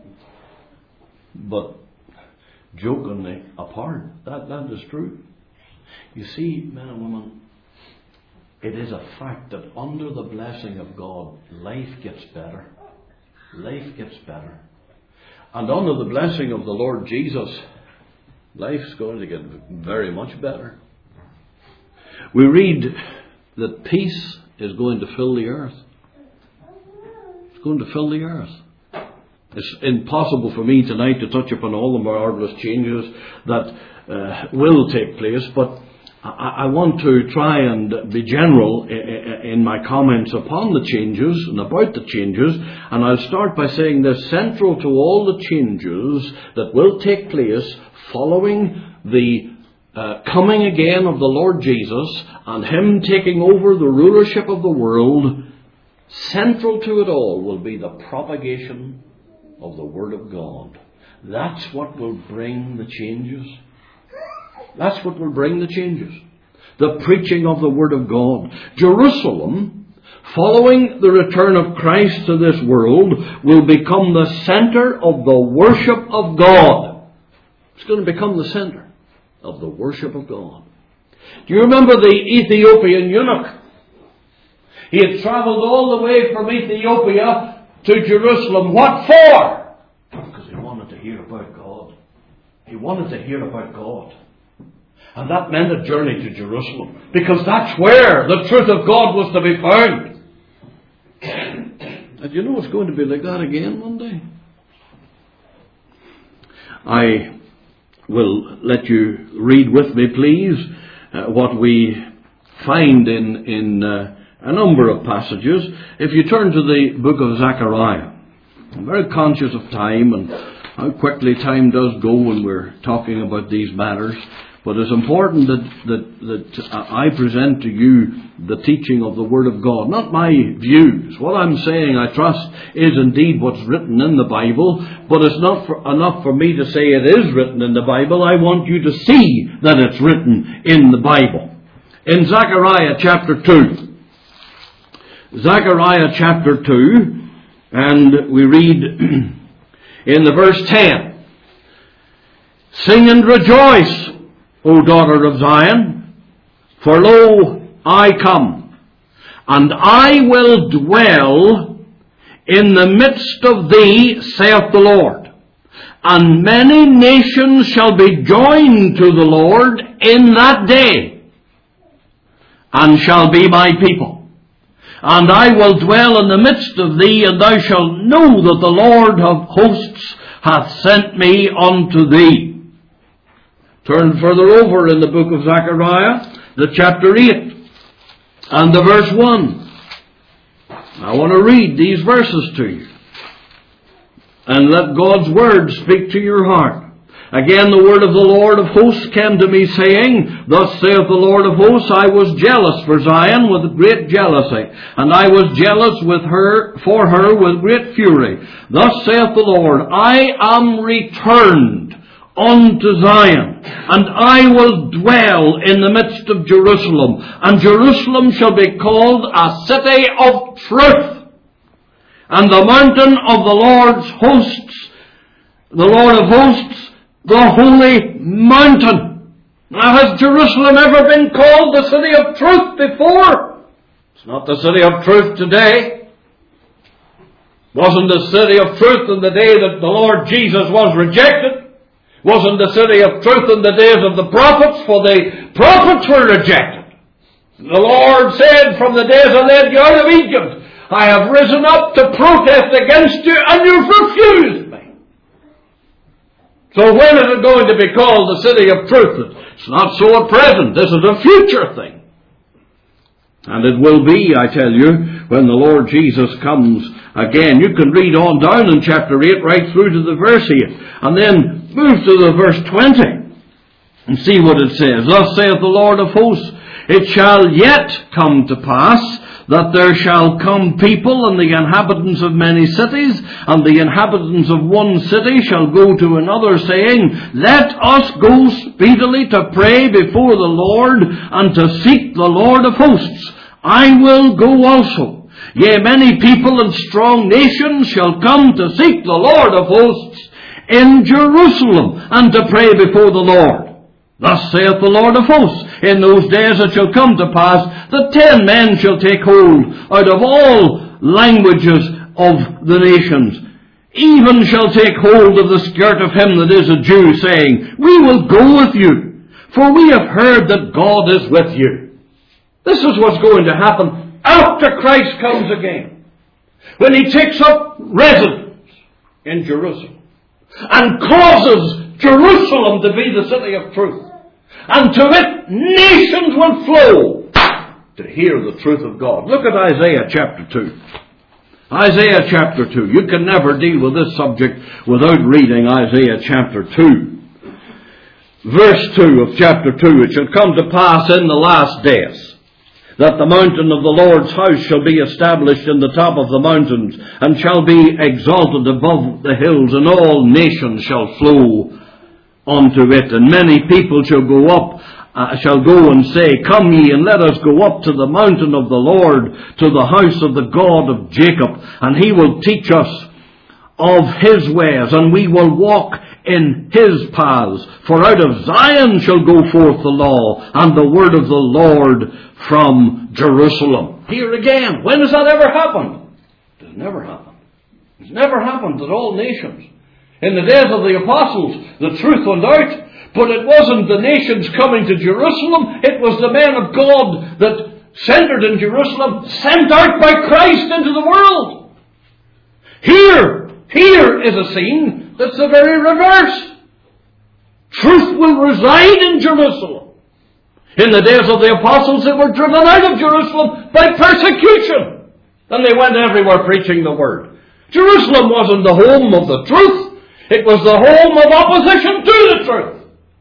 But jokingly apart, that, that is true. You see, men and women, it is a fact that under the blessing of God, life gets better. Life gets better. And under the blessing of the Lord Jesus, life's going to get very much better. We read that peace is going to fill the earth. It's going to fill the earth. It's impossible for me tonight to touch upon all the marvelous changes that uh, will take place, but I, I want to try and be general in, in my comments upon the changes and about the changes, and I'll start by saying this: central to all the changes that will take place following the uh, coming again of the Lord Jesus and Him taking over the rulership of the world, central to it all will be the propagation of the Word of God. That's what will bring the changes. That's what will bring the changes. The preaching of the Word of God. Jerusalem, following the return of Christ to this world, will become the center of the worship of God. It's going to become the center of the worship of God. Do you remember the Ethiopian eunuch? He had traveled all the way from Ethiopia to Jerusalem. What for? Because he wanted to hear about God. He wanted to hear about God. And that meant a journey to Jerusalem, because that's where the truth of God was to be found. And you know it's going to be like that again one day. I will let you read with me, please, uh, what we find in, in uh, a number of passages. If you turn to the book of Zechariah, I'm very conscious of time and how quickly time does go when we're talking about these matters. But it's important that, that, that I present to you the teaching of the Word of God, not my views. What I'm saying, I trust, is indeed what's written in the Bible, but it's not for, enough for me to say it is written in the Bible. I want you to see that it's written in the Bible. In Zechariah chapter two, Zechariah chapter two, and we read in the verse ten, "Sing and rejoice, O daughter of Zion, for lo, I come, and I will dwell in the midst of thee, saith the Lord. And many nations shall be joined to the Lord in that day, and shall be my people. And I will dwell in the midst of thee, and thou shalt know that the Lord of hosts hath sent me unto thee." Turn further over in the book of Zechariah, the chapter eight, and the verse one. I want to read these verses to you, and let God's word speak to your heart. "Again the word of the Lord of hosts came to me, saying, Thus saith the Lord of hosts, I was jealous for Zion with great jealousy, and I was jealous with her for her with great fury. Thus saith the Lord, I am returned unto Zion, and I will dwell in the midst of Jerusalem, and Jerusalem shall be called a city of truth, and the mountain of the Lord's hosts, the Lord of hosts, the holy mountain." Now, has Jerusalem ever been called the city of truth before? It's not the city of truth today. Wasn't the city of truth in the day that the Lord Jesus was rejected. Wasn't the city of truth in the days of the prophets, for the prophets were rejected. The Lord said, "From the days I led you out of Egypt, I have risen up to protest against you, and you've refused me." So when is it going to be called the city of truth? It's not so at present. This is a future thing. And it will be, I tell you, when the Lord Jesus comes again. You can read on down in chapter eight right through to the verse eight. And then move to the verse twenty and see what it says. "Thus saith the Lord of hosts, It shall yet come to pass that there shall come people and the inhabitants of many cities, and the inhabitants of one city shall go to another, saying, Let us go speedily to pray before the Lord, and to seek the Lord of hosts. I will go also. Yea, many people and strong nations shall come to seek the Lord of hosts in Jerusalem, and to pray before the Lord. Thus saith the Lord of hosts, In those days it shall come to pass that ten men shall take hold out of all languages of the nations, even shall take hold of the skirt of him that is a Jew, saying, we will go with you, for we have heard that God is with you. This is what's going to happen after Christ comes again, when he takes up residence in Jerusalem and causes Jerusalem to be the city of truth. And to it nations will flow to hear the truth of God. Look at Isaiah chapter two. Isaiah chapter two. You can never deal with this subject without reading Isaiah chapter two. Verse two of chapter two. It shall come to pass in the last days that the mountain of the Lord's house shall be established in the top of the mountains, and shall be exalted above the hills, and all nations shall flow unto it. And many people shall go up, uh, shall go and say, come ye, and let us go up to the mountain of the Lord, to the house of the God of Jacob, and he will teach us of his ways, and we will walk in his paths. For out of Zion shall go forth the law, and the word of the Lord from Jerusalem. Here again, when has that ever happened? It has never happened. It's never happened that all nations. In the days of the apostles, the truth went out, but it wasn't the nations coming to Jerusalem. It was the men of God that centered in Jerusalem, sent out by Christ into the world. Here, here is a scene that's the very reverse. Truth will reside in Jerusalem. In the days of the apostles, they were driven out of Jerusalem by persecution. And they went everywhere preaching the word. Jerusalem wasn't the home of the truth. It was the home of opposition to the truth.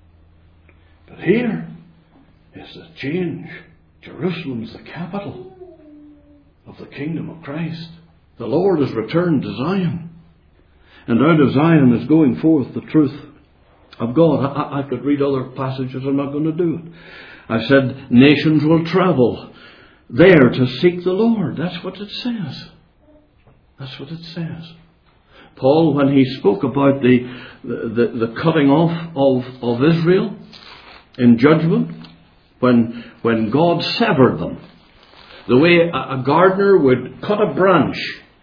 But here is the change. Jerusalem's the capital of the kingdom of Christ. The Lord has returned to Zion. And out of Zion is going forth the truth of God. I, I could read other passages. I'm not going to do it. I said nations will travel there to seek the Lord. That's what it says. That's what it says. Paul, when he spoke about the, the, the cutting off of, of Israel in judgment, when, when God severed them, the way a, a gardener would cut a branch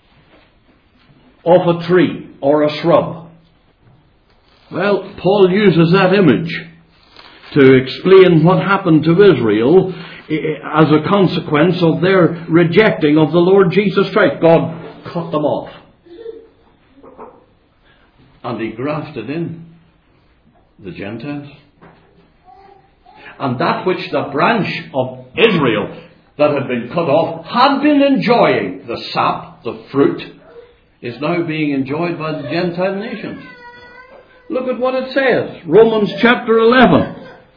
off a tree or a shrub. Well, Paul uses that image to explain what happened to Israel as a consequence of their rejecting of the Lord Jesus Christ. God cut them off. And he grafted in the Gentiles. And that which the branch of Israel that had been cut off had been enjoying, the sap, the fruit, is now being enjoyed by the Gentile nations. Look at what it says. Romans chapter eleven.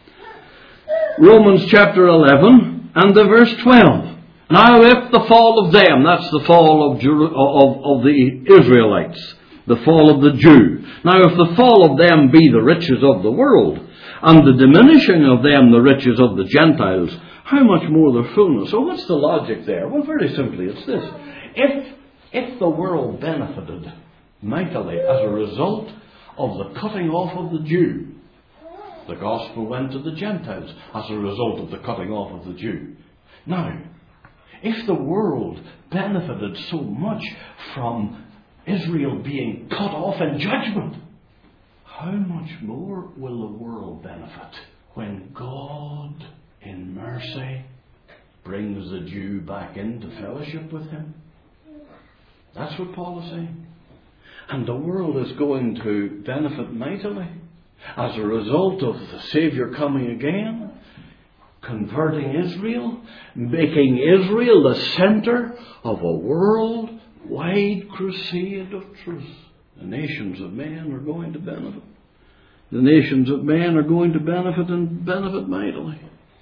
Romans chapter eleven and the verse twelve. Now if the fall of them, that's the fall of, Jeru- of, of the Israelites, the fall of the Jew. Now if the fall of them be the riches of the world, and the diminishing of them the riches of the Gentiles, how much more the fullness? So what's the logic there? Well, very simply, it's this. If, if the world benefited mightily as a result of the cutting off of the Jew, the gospel went to the Gentiles as a result of the cutting off of the Jew. Now, if the world benefited so much from Israel being cut off in judgment, how much more will the world benefit when God, in mercy, brings the Jew back into fellowship with him? That's what Paul is saying. And the world is going to benefit mightily as a result of the Saviour coming again, converting Israel, making Israel the centre of a worldwide crusade of truth. The nations of men are going to benefit. The nations of men are going to benefit and benefit mightily.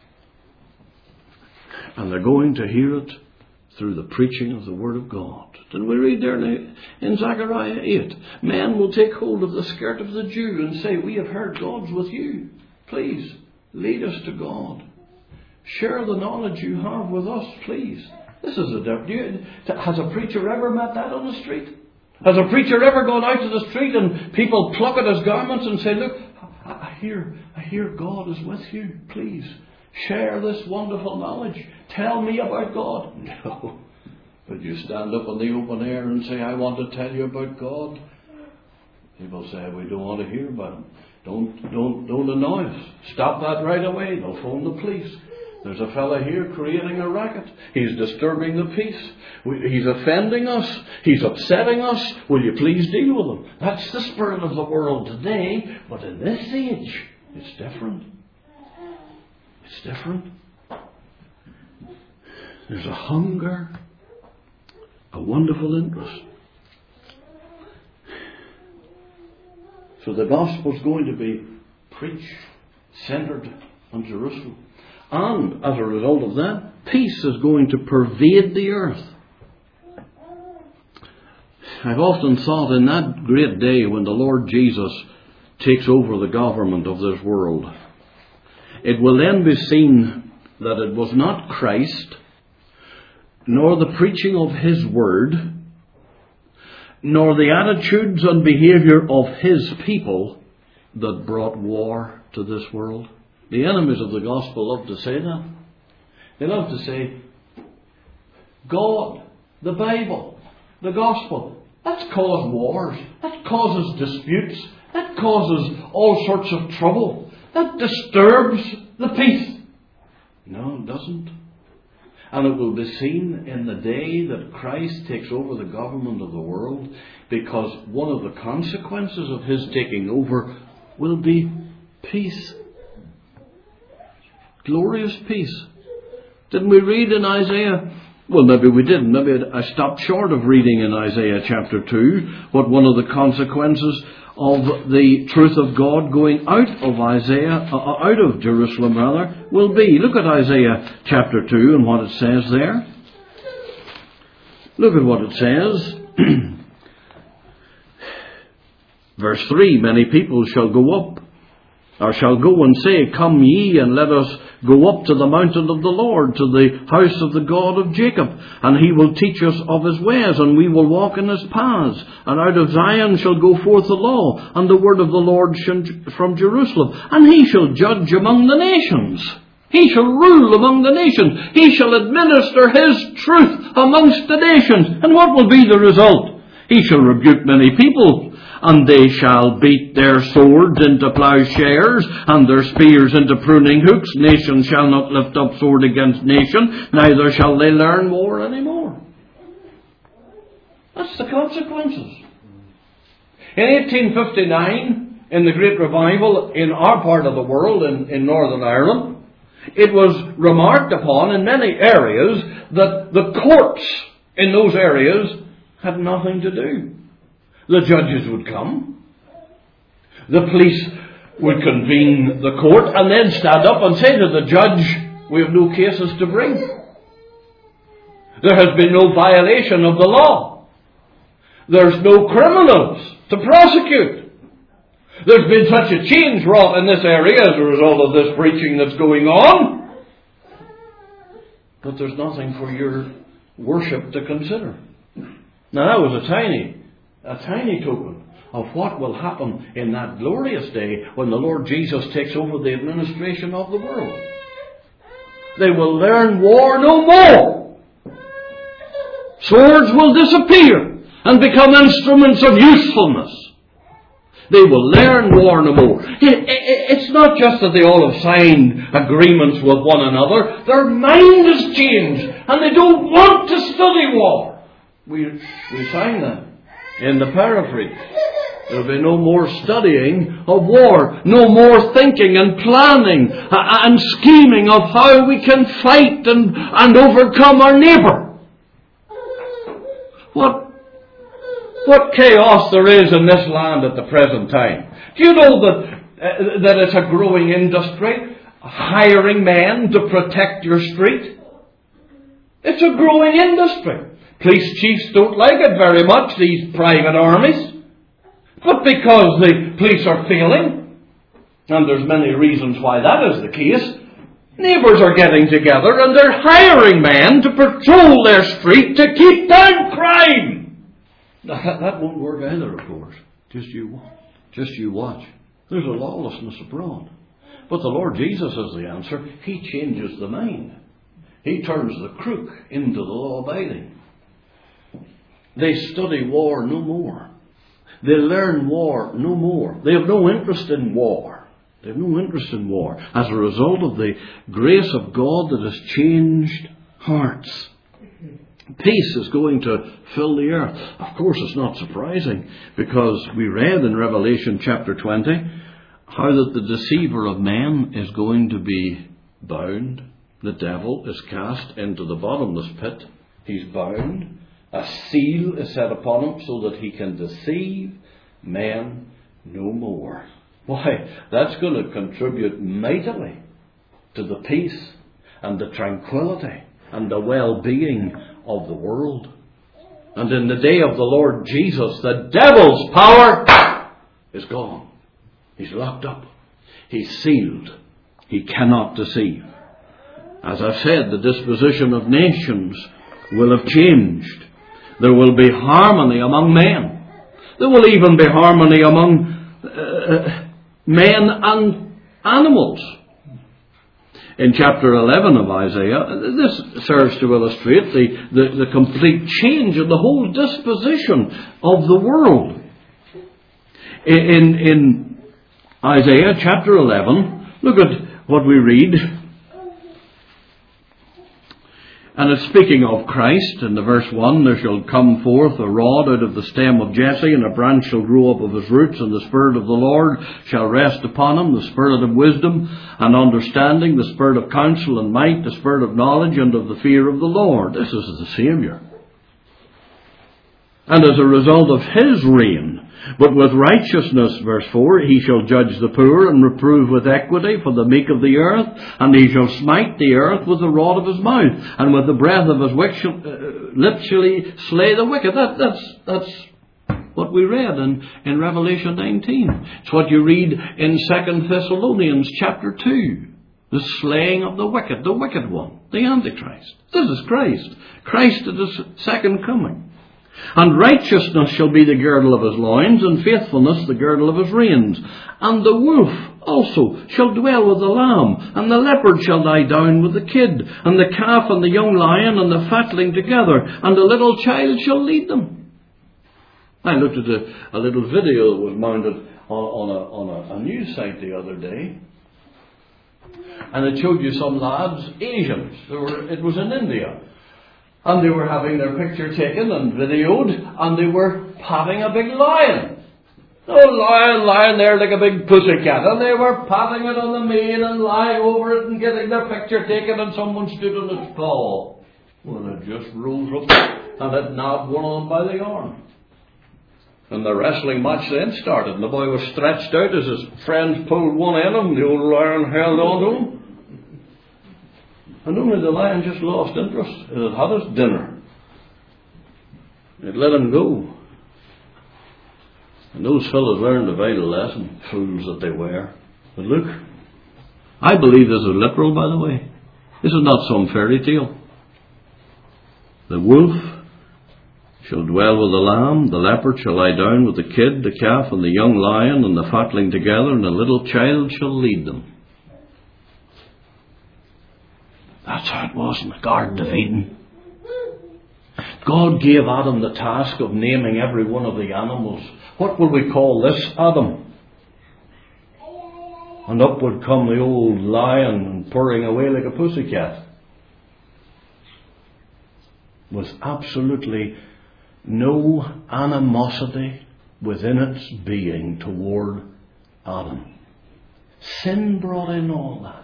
And they're going to hear it through the preaching of the Word of God. Didn't we read there in Zechariah eight? Men will take hold of the skirt of the Jew and say, we have heard God's with you. Please, lead us to God. Share the knowledge you have with us, please. This is a different. Has a preacher ever met that on the street? Has a preacher ever gone out to the street and people pluck at his garments and say, look, I hear, I hear God is with you. Please, share this wonderful knowledge. Tell me about God. No. But you stand up in the open air and say, I want to tell you about God. People say, we don't want to hear about him. Don't, don't, don't annoy us. Stop that right away. They'll phone the police. There's a fella here creating a racket. He's disturbing the peace. He's offending us. He's upsetting us. Will you please deal with him? That's the spirit of the world today. But in this age, it's different. It's different. There's a hunger, a wonderful interest. So the gospel's going to be preached, centered on Jerusalem. And as a result of that, peace is going to pervade the earth. I've often thought in that great day when the Lord Jesus takes over the government of this world, it will then be seen that it was not Christ, nor the preaching of His Word, nor the attitudes and behaviour of His people that brought war to this world. The enemies of the gospel love to say that. They love to say, God, the Bible, the gospel, that's caused wars, that causes disputes, that causes all sorts of trouble, that disturbs the peace. No, it doesn't. And it will be seen in the day that Christ takes over the government of the world, because one of the consequences of His taking over will be peace. Glorious peace. Didn't we read in Isaiah? Well, maybe we didn't. Maybe I stopped short of reading in Isaiah chapter two what one of the consequences of the truth of God going out of Isaiah, uh, out of Jerusalem rather, will be. Look at Isaiah chapter two and what it says there. Look at what it says. Verse three, many people shall go up, or shall go and say, come ye, and let us go up to the mountain of the Lord, to the house of the God of Jacob. And He will teach us of His ways, and we will walk in His paths. And out of Zion shall go forth the law, and the word of the Lord from Jerusalem. And He shall judge among the nations. He shall rule among the nations. He shall administer His truth amongst the nations. And what will be the result? He shall rebuke many people, and they shall beat their swords into plowshares, and their spears into pruning hooks. Nation shall not lift up sword against nation, neither shall they learn war any more. That's the consequences. In eighteen fifty-nine, in the Great Revival in our part of the world, in, in Northern Ireland, it was remarked upon in many areas that the courts in those areas had nothing to do. The judges would come. The police would convene the court and then stand up and say to the judge, we have no cases to bring. There has been no violation of the law. There's no criminals to prosecute. There's been such a change wrought in this area as a result of this preaching that's going on. But there's nothing for your worship to consider. Now that was a tiny A tiny token of what will happen in that glorious day when the Lord Jesus takes over the administration of the world. They will learn war no more. Swords will disappear and become instruments of usefulness. They will learn war no more. It's not just that they all have signed agreements with one another. Their mind has changed and they don't want to study war. We, we sign that in the paraphrase. There will be no more studying of war, no more thinking and planning and scheming of how we can fight and, and overcome our neighbour. What, what chaos there is in this land at the present time. Do you know that, uh, that it's a growing industry, hiring men to protect your street? It's a growing industry. Police chiefs don't like it very much, these private armies. But because the police are failing, and there's many reasons why that is the case, neighbours are getting together and they're hiring men to patrol their street to keep down crime. That, that won't work either, of course. Just you, just you watch. There's a lawlessness abroad. But the Lord Jesus is the answer. He changes the mind. He turns the crook into the law-abiding. They study war no more. They learn war no more. They have no interest in war. They have no interest in war as a result of the grace of God that has changed hearts. Peace is going to fill the earth. Of course, it's not surprising, because we read in Revelation chapter twenty how that the deceiver of men is going to be bound. The devil is cast into the bottomless pit. He's bound. A seal is set upon him so that he can deceive men no more. Why, that's going to contribute mightily to the peace and the tranquility and the well-being of the world. And in the day of the Lord Jesus, the devil's power is gone. He's locked up. He's sealed. He cannot deceive. As I've said, the disposition of nations will have changed. There will be harmony among men. There will even be harmony among uh, men and animals. In chapter eleven of Isaiah, this serves to illustrate the, the, the complete change of the whole disposition of the world. In, in Isaiah chapter eleven, look at what we read. And it's speaking of Christ. In the verse one, there shall come forth a rod out of the stem of Jesse, and a branch shall grow up of his roots, and the Spirit of the Lord shall rest upon him, the Spirit of wisdom and understanding, the Spirit of counsel and might, the Spirit of knowledge and of the fear of the Lord. This is the Saviour. And as a result of his reign, but with righteousness, verse four, he shall judge the poor and reprove with equity for the meek of the earth, and he shall smite the earth with the rod of his mouth, and with the breath of his wick shall, uh, lips shall he slay the wicked. That, that's, that's what we read in, in Revelation nineteen. It's what you read in Second Thessalonians chapter two. The slaying of the wicked, the wicked one, the Antichrist. This is Christ. Christ at his second coming. And righteousness shall be the girdle of his loins, and faithfulness the girdle of his reins. And the wolf also shall dwell with the lamb, and the leopard shall lie down with the kid, and the calf and the young lion and the fatling together, and a little child shall lead them. I looked at a, a little video that was mounted on, on, a, on a, a news site the other day, and it showed you some lads, Asians. They were, it was in India. And they were having their picture taken and videoed, and they were patting a big lion. Oh, lion, lying there like a big pussycat. And they were patting it on the mane and lying over it and getting their picture taken, and someone stood on its paw. Well, it just rose up and it nabbed one of them by the arm. And the wrestling match then started, and the boy was stretched out as his friends pulled one end of him, the old lion held on to him. And only the lion just lost interest. It had had its dinner. It let him go. And those fellows learned a vital lesson, fools that they were. But look, I believe this is literal, by the way. This is not some fairy tale. The wolf shall dwell with the lamb, the leopard shall lie down with the kid, the calf, and the young lion, and the fatling together, and a little child shall lead them. That's how it was in the Garden of Eden. God gave Adam the task of naming every one of the animals. What will we call this, Adam? And up would come the old lion and purring away like a pussycat, with absolutely no animosity within its being toward Adam. Sin brought in all that.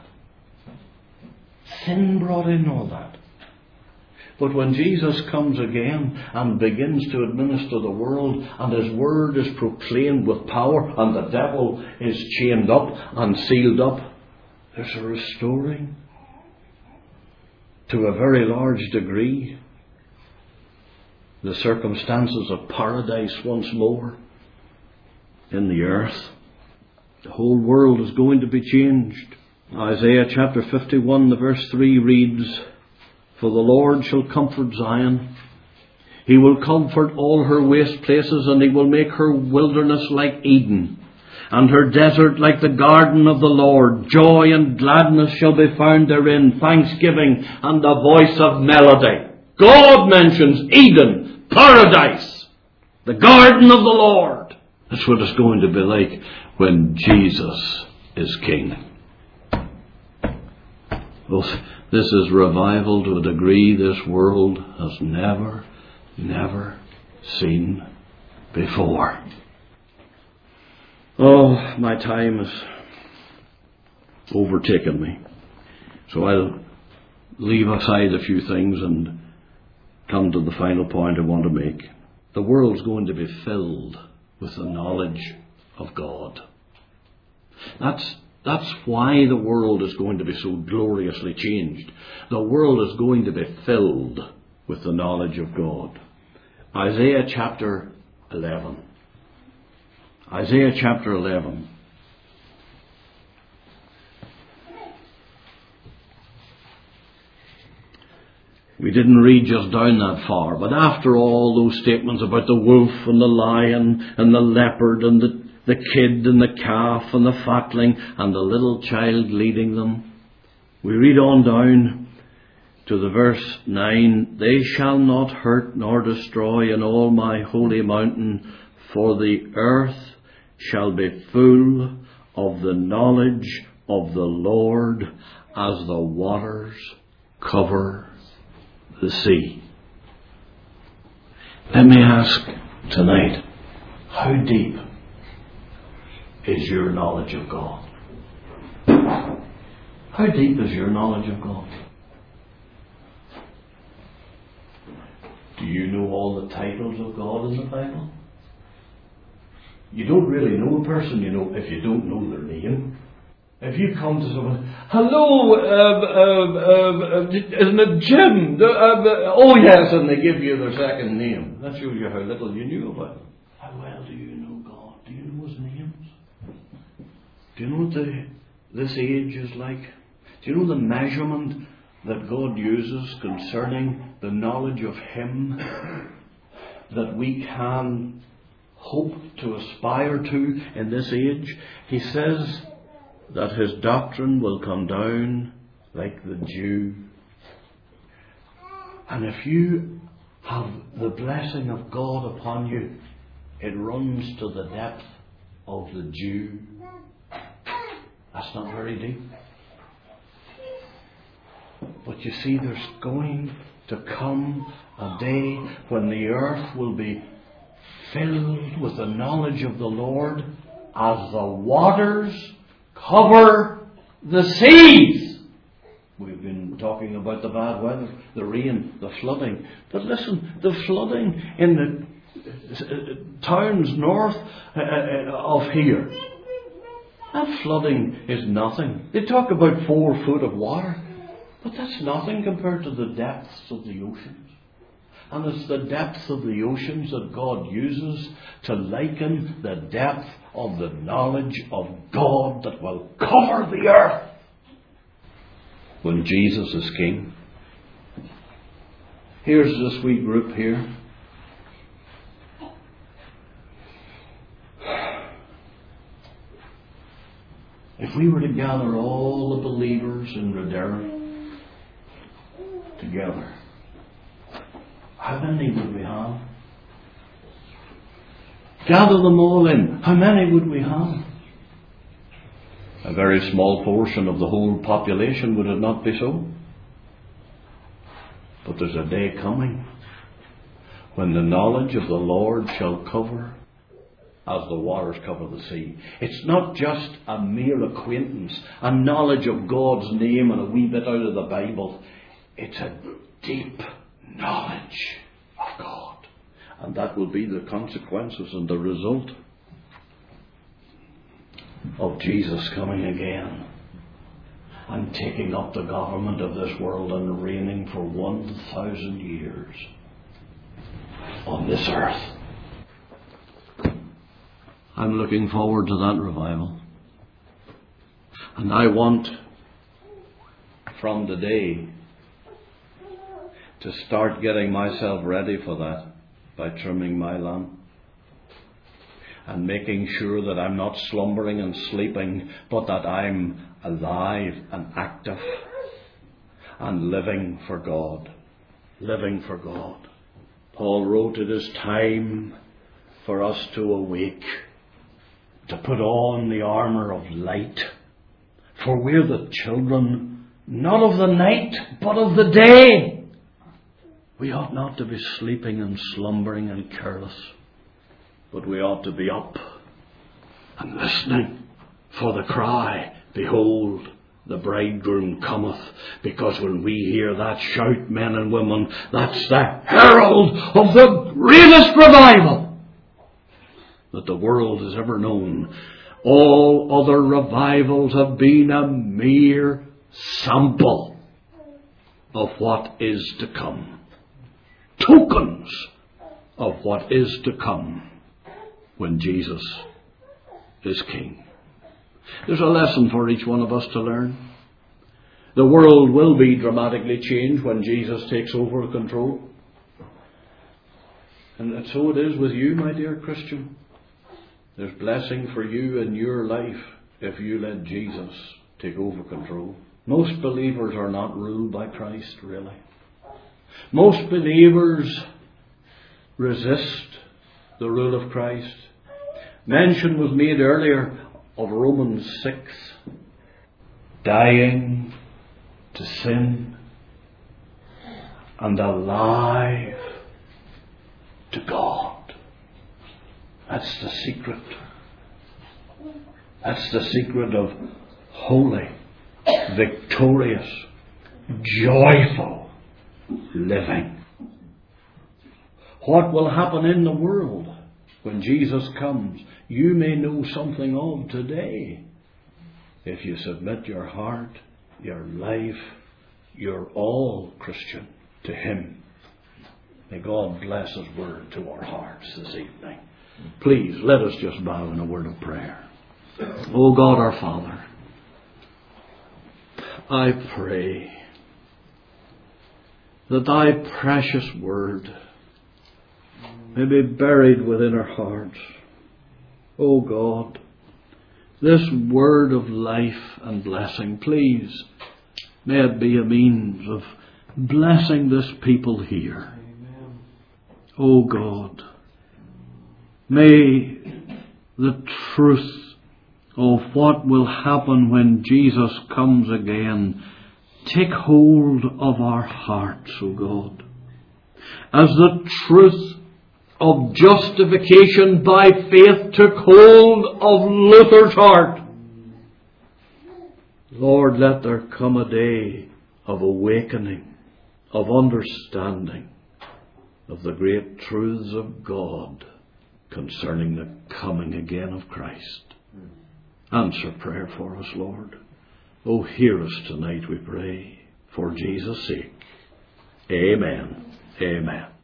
Sin brought in all that. But when Jesus comes again and begins to administer the world, and his word is proclaimed with power, and the devil is chained up and sealed up, there's a restoring to a very large degree the circumstances of paradise once more in the earth. The whole world is going to be changed. Isaiah chapter fifty-one, the verse three reads, For the Lord shall comfort Zion. He will comfort all her waste places, and he will make her wilderness like Eden, and her desert like the garden of the Lord. Joy and gladness shall be found therein, thanksgiving and the voice of melody. God mentions Eden, paradise, the garden of the Lord. That's what it's going to be like when Jesus is King. Well, this is revival to a degree this world has never, never seen before. Oh, my time has overtaken me. So I'll leave aside a few things and come to the final point I want to make. The world's going to be filled with the knowledge of God. That's That's why the world is going to be so gloriously changed. The world is going to be filled with the knowledge of God. Isaiah chapter eleven. Isaiah chapter eleven. We didn't read just down that far, but after all those statements about the wolf and the lion and the leopard and the, the kid and the calf and the fatling and the little child leading them, we read on down to the verse nine, they shall not hurt nor destroy in all my holy mountain, for the earth shall be full of the knowledge of the Lord as the waters cover the sea. Let me ask tonight, how deep is your knowledge of God? How deep is your knowledge of God? Do you know all the titles of God in the Bible? You don't really know a person, you know, if you don't know their name. If you come to someone, hello, uh, uh, uh, isn't it Jim? Uh, uh, oh yes, and they give you their second name. That shows you how little you knew about them. How well do you know God? Do you know His names? Do you know what the, this age is like? Do you know the measurement that God uses concerning the knowledge of Him that we can hope to aspire to in this age? He says that His doctrine will come down like the dew. And if you have the blessing of God upon you, it runs to the depth of the dew. That's not very deep. But you see, there's going to come a day when the earth will be filled with the knowledge of the Lord as the waters cover the seas. We've been talking about the bad weather, the rain, the flooding. But listen, the flooding in the towns north of here, that flooding is nothing. They talk about four foot of water, but that's nothing compared to the depths of the oceans. And it's the depths of the oceans that God uses to liken the depth of the knowledge of God that will cover the earth when Jesus is King. Here's this wee group here. If we were to gather all the believers in Redera together, how many would we have? Gather them all in. How many would we have? A very small portion of the whole population, would it not be so? But there's a day coming when the knowledge of the Lord shall cover as the waters cover the sea. It's not just a mere acquaintance, a knowledge of God's name and a wee bit out of the Bible. It's a deep knowledge of God. And that will be the consequences and the result of Jesus coming again and taking up the government of this world and reigning for one thousand years on this earth. I'm looking forward to that revival. And I want from today to start getting myself ready for that by trimming my lamp and making sure that I'm not slumbering and sleeping, but that I'm alive and active and living for God. Living for God. Paul wrote, it is time for us to awake to put on the armour of light. For we're the children, not of the night, but of the day. We ought not to be sleeping and slumbering and careless, but we ought to be up and listening for the cry, behold, the bridegroom cometh. Because when we hear that shout, men and women, that's the herald of the greatest revival that the world has ever known. All other revivals have been a mere sample of what is to come. Tokens of what is to come when Jesus is King. There's a lesson for each one of us to learn. The world will be dramatically changed when Jesus takes over control. And so it is with you, my dear Christian. There's blessing for you in your life if you let Jesus take over control. Most believers are not ruled by Christ, really. Most believers resist the rule of Christ. Mention was made earlier of Romans six. Dying to sin and alive to God. That's the secret. That's the secret of holy, victorious, joyful living. What will happen in the world when Jesus comes, you may know something of today. If you submit your heart, your life, your all, Christian, to Him. May God bless His word to our hearts this evening. Please, let us just bow in a word of prayer. O God our Father, I pray that Thy precious word may be buried within our hearts. O God, this word of life and blessing, please, may it be a means of blessing this people here. Amen. O God, may the truth of what will happen when Jesus comes again take hold of our hearts, O God, as the truth of justification by faith took hold of Luther's heart. Lord, let there come a day of awakening, of understanding of the great truths of God concerning the coming again of Christ. Answer prayer for us, Lord. Oh, hear us tonight, we pray, for Jesus' sake. Amen. Amen.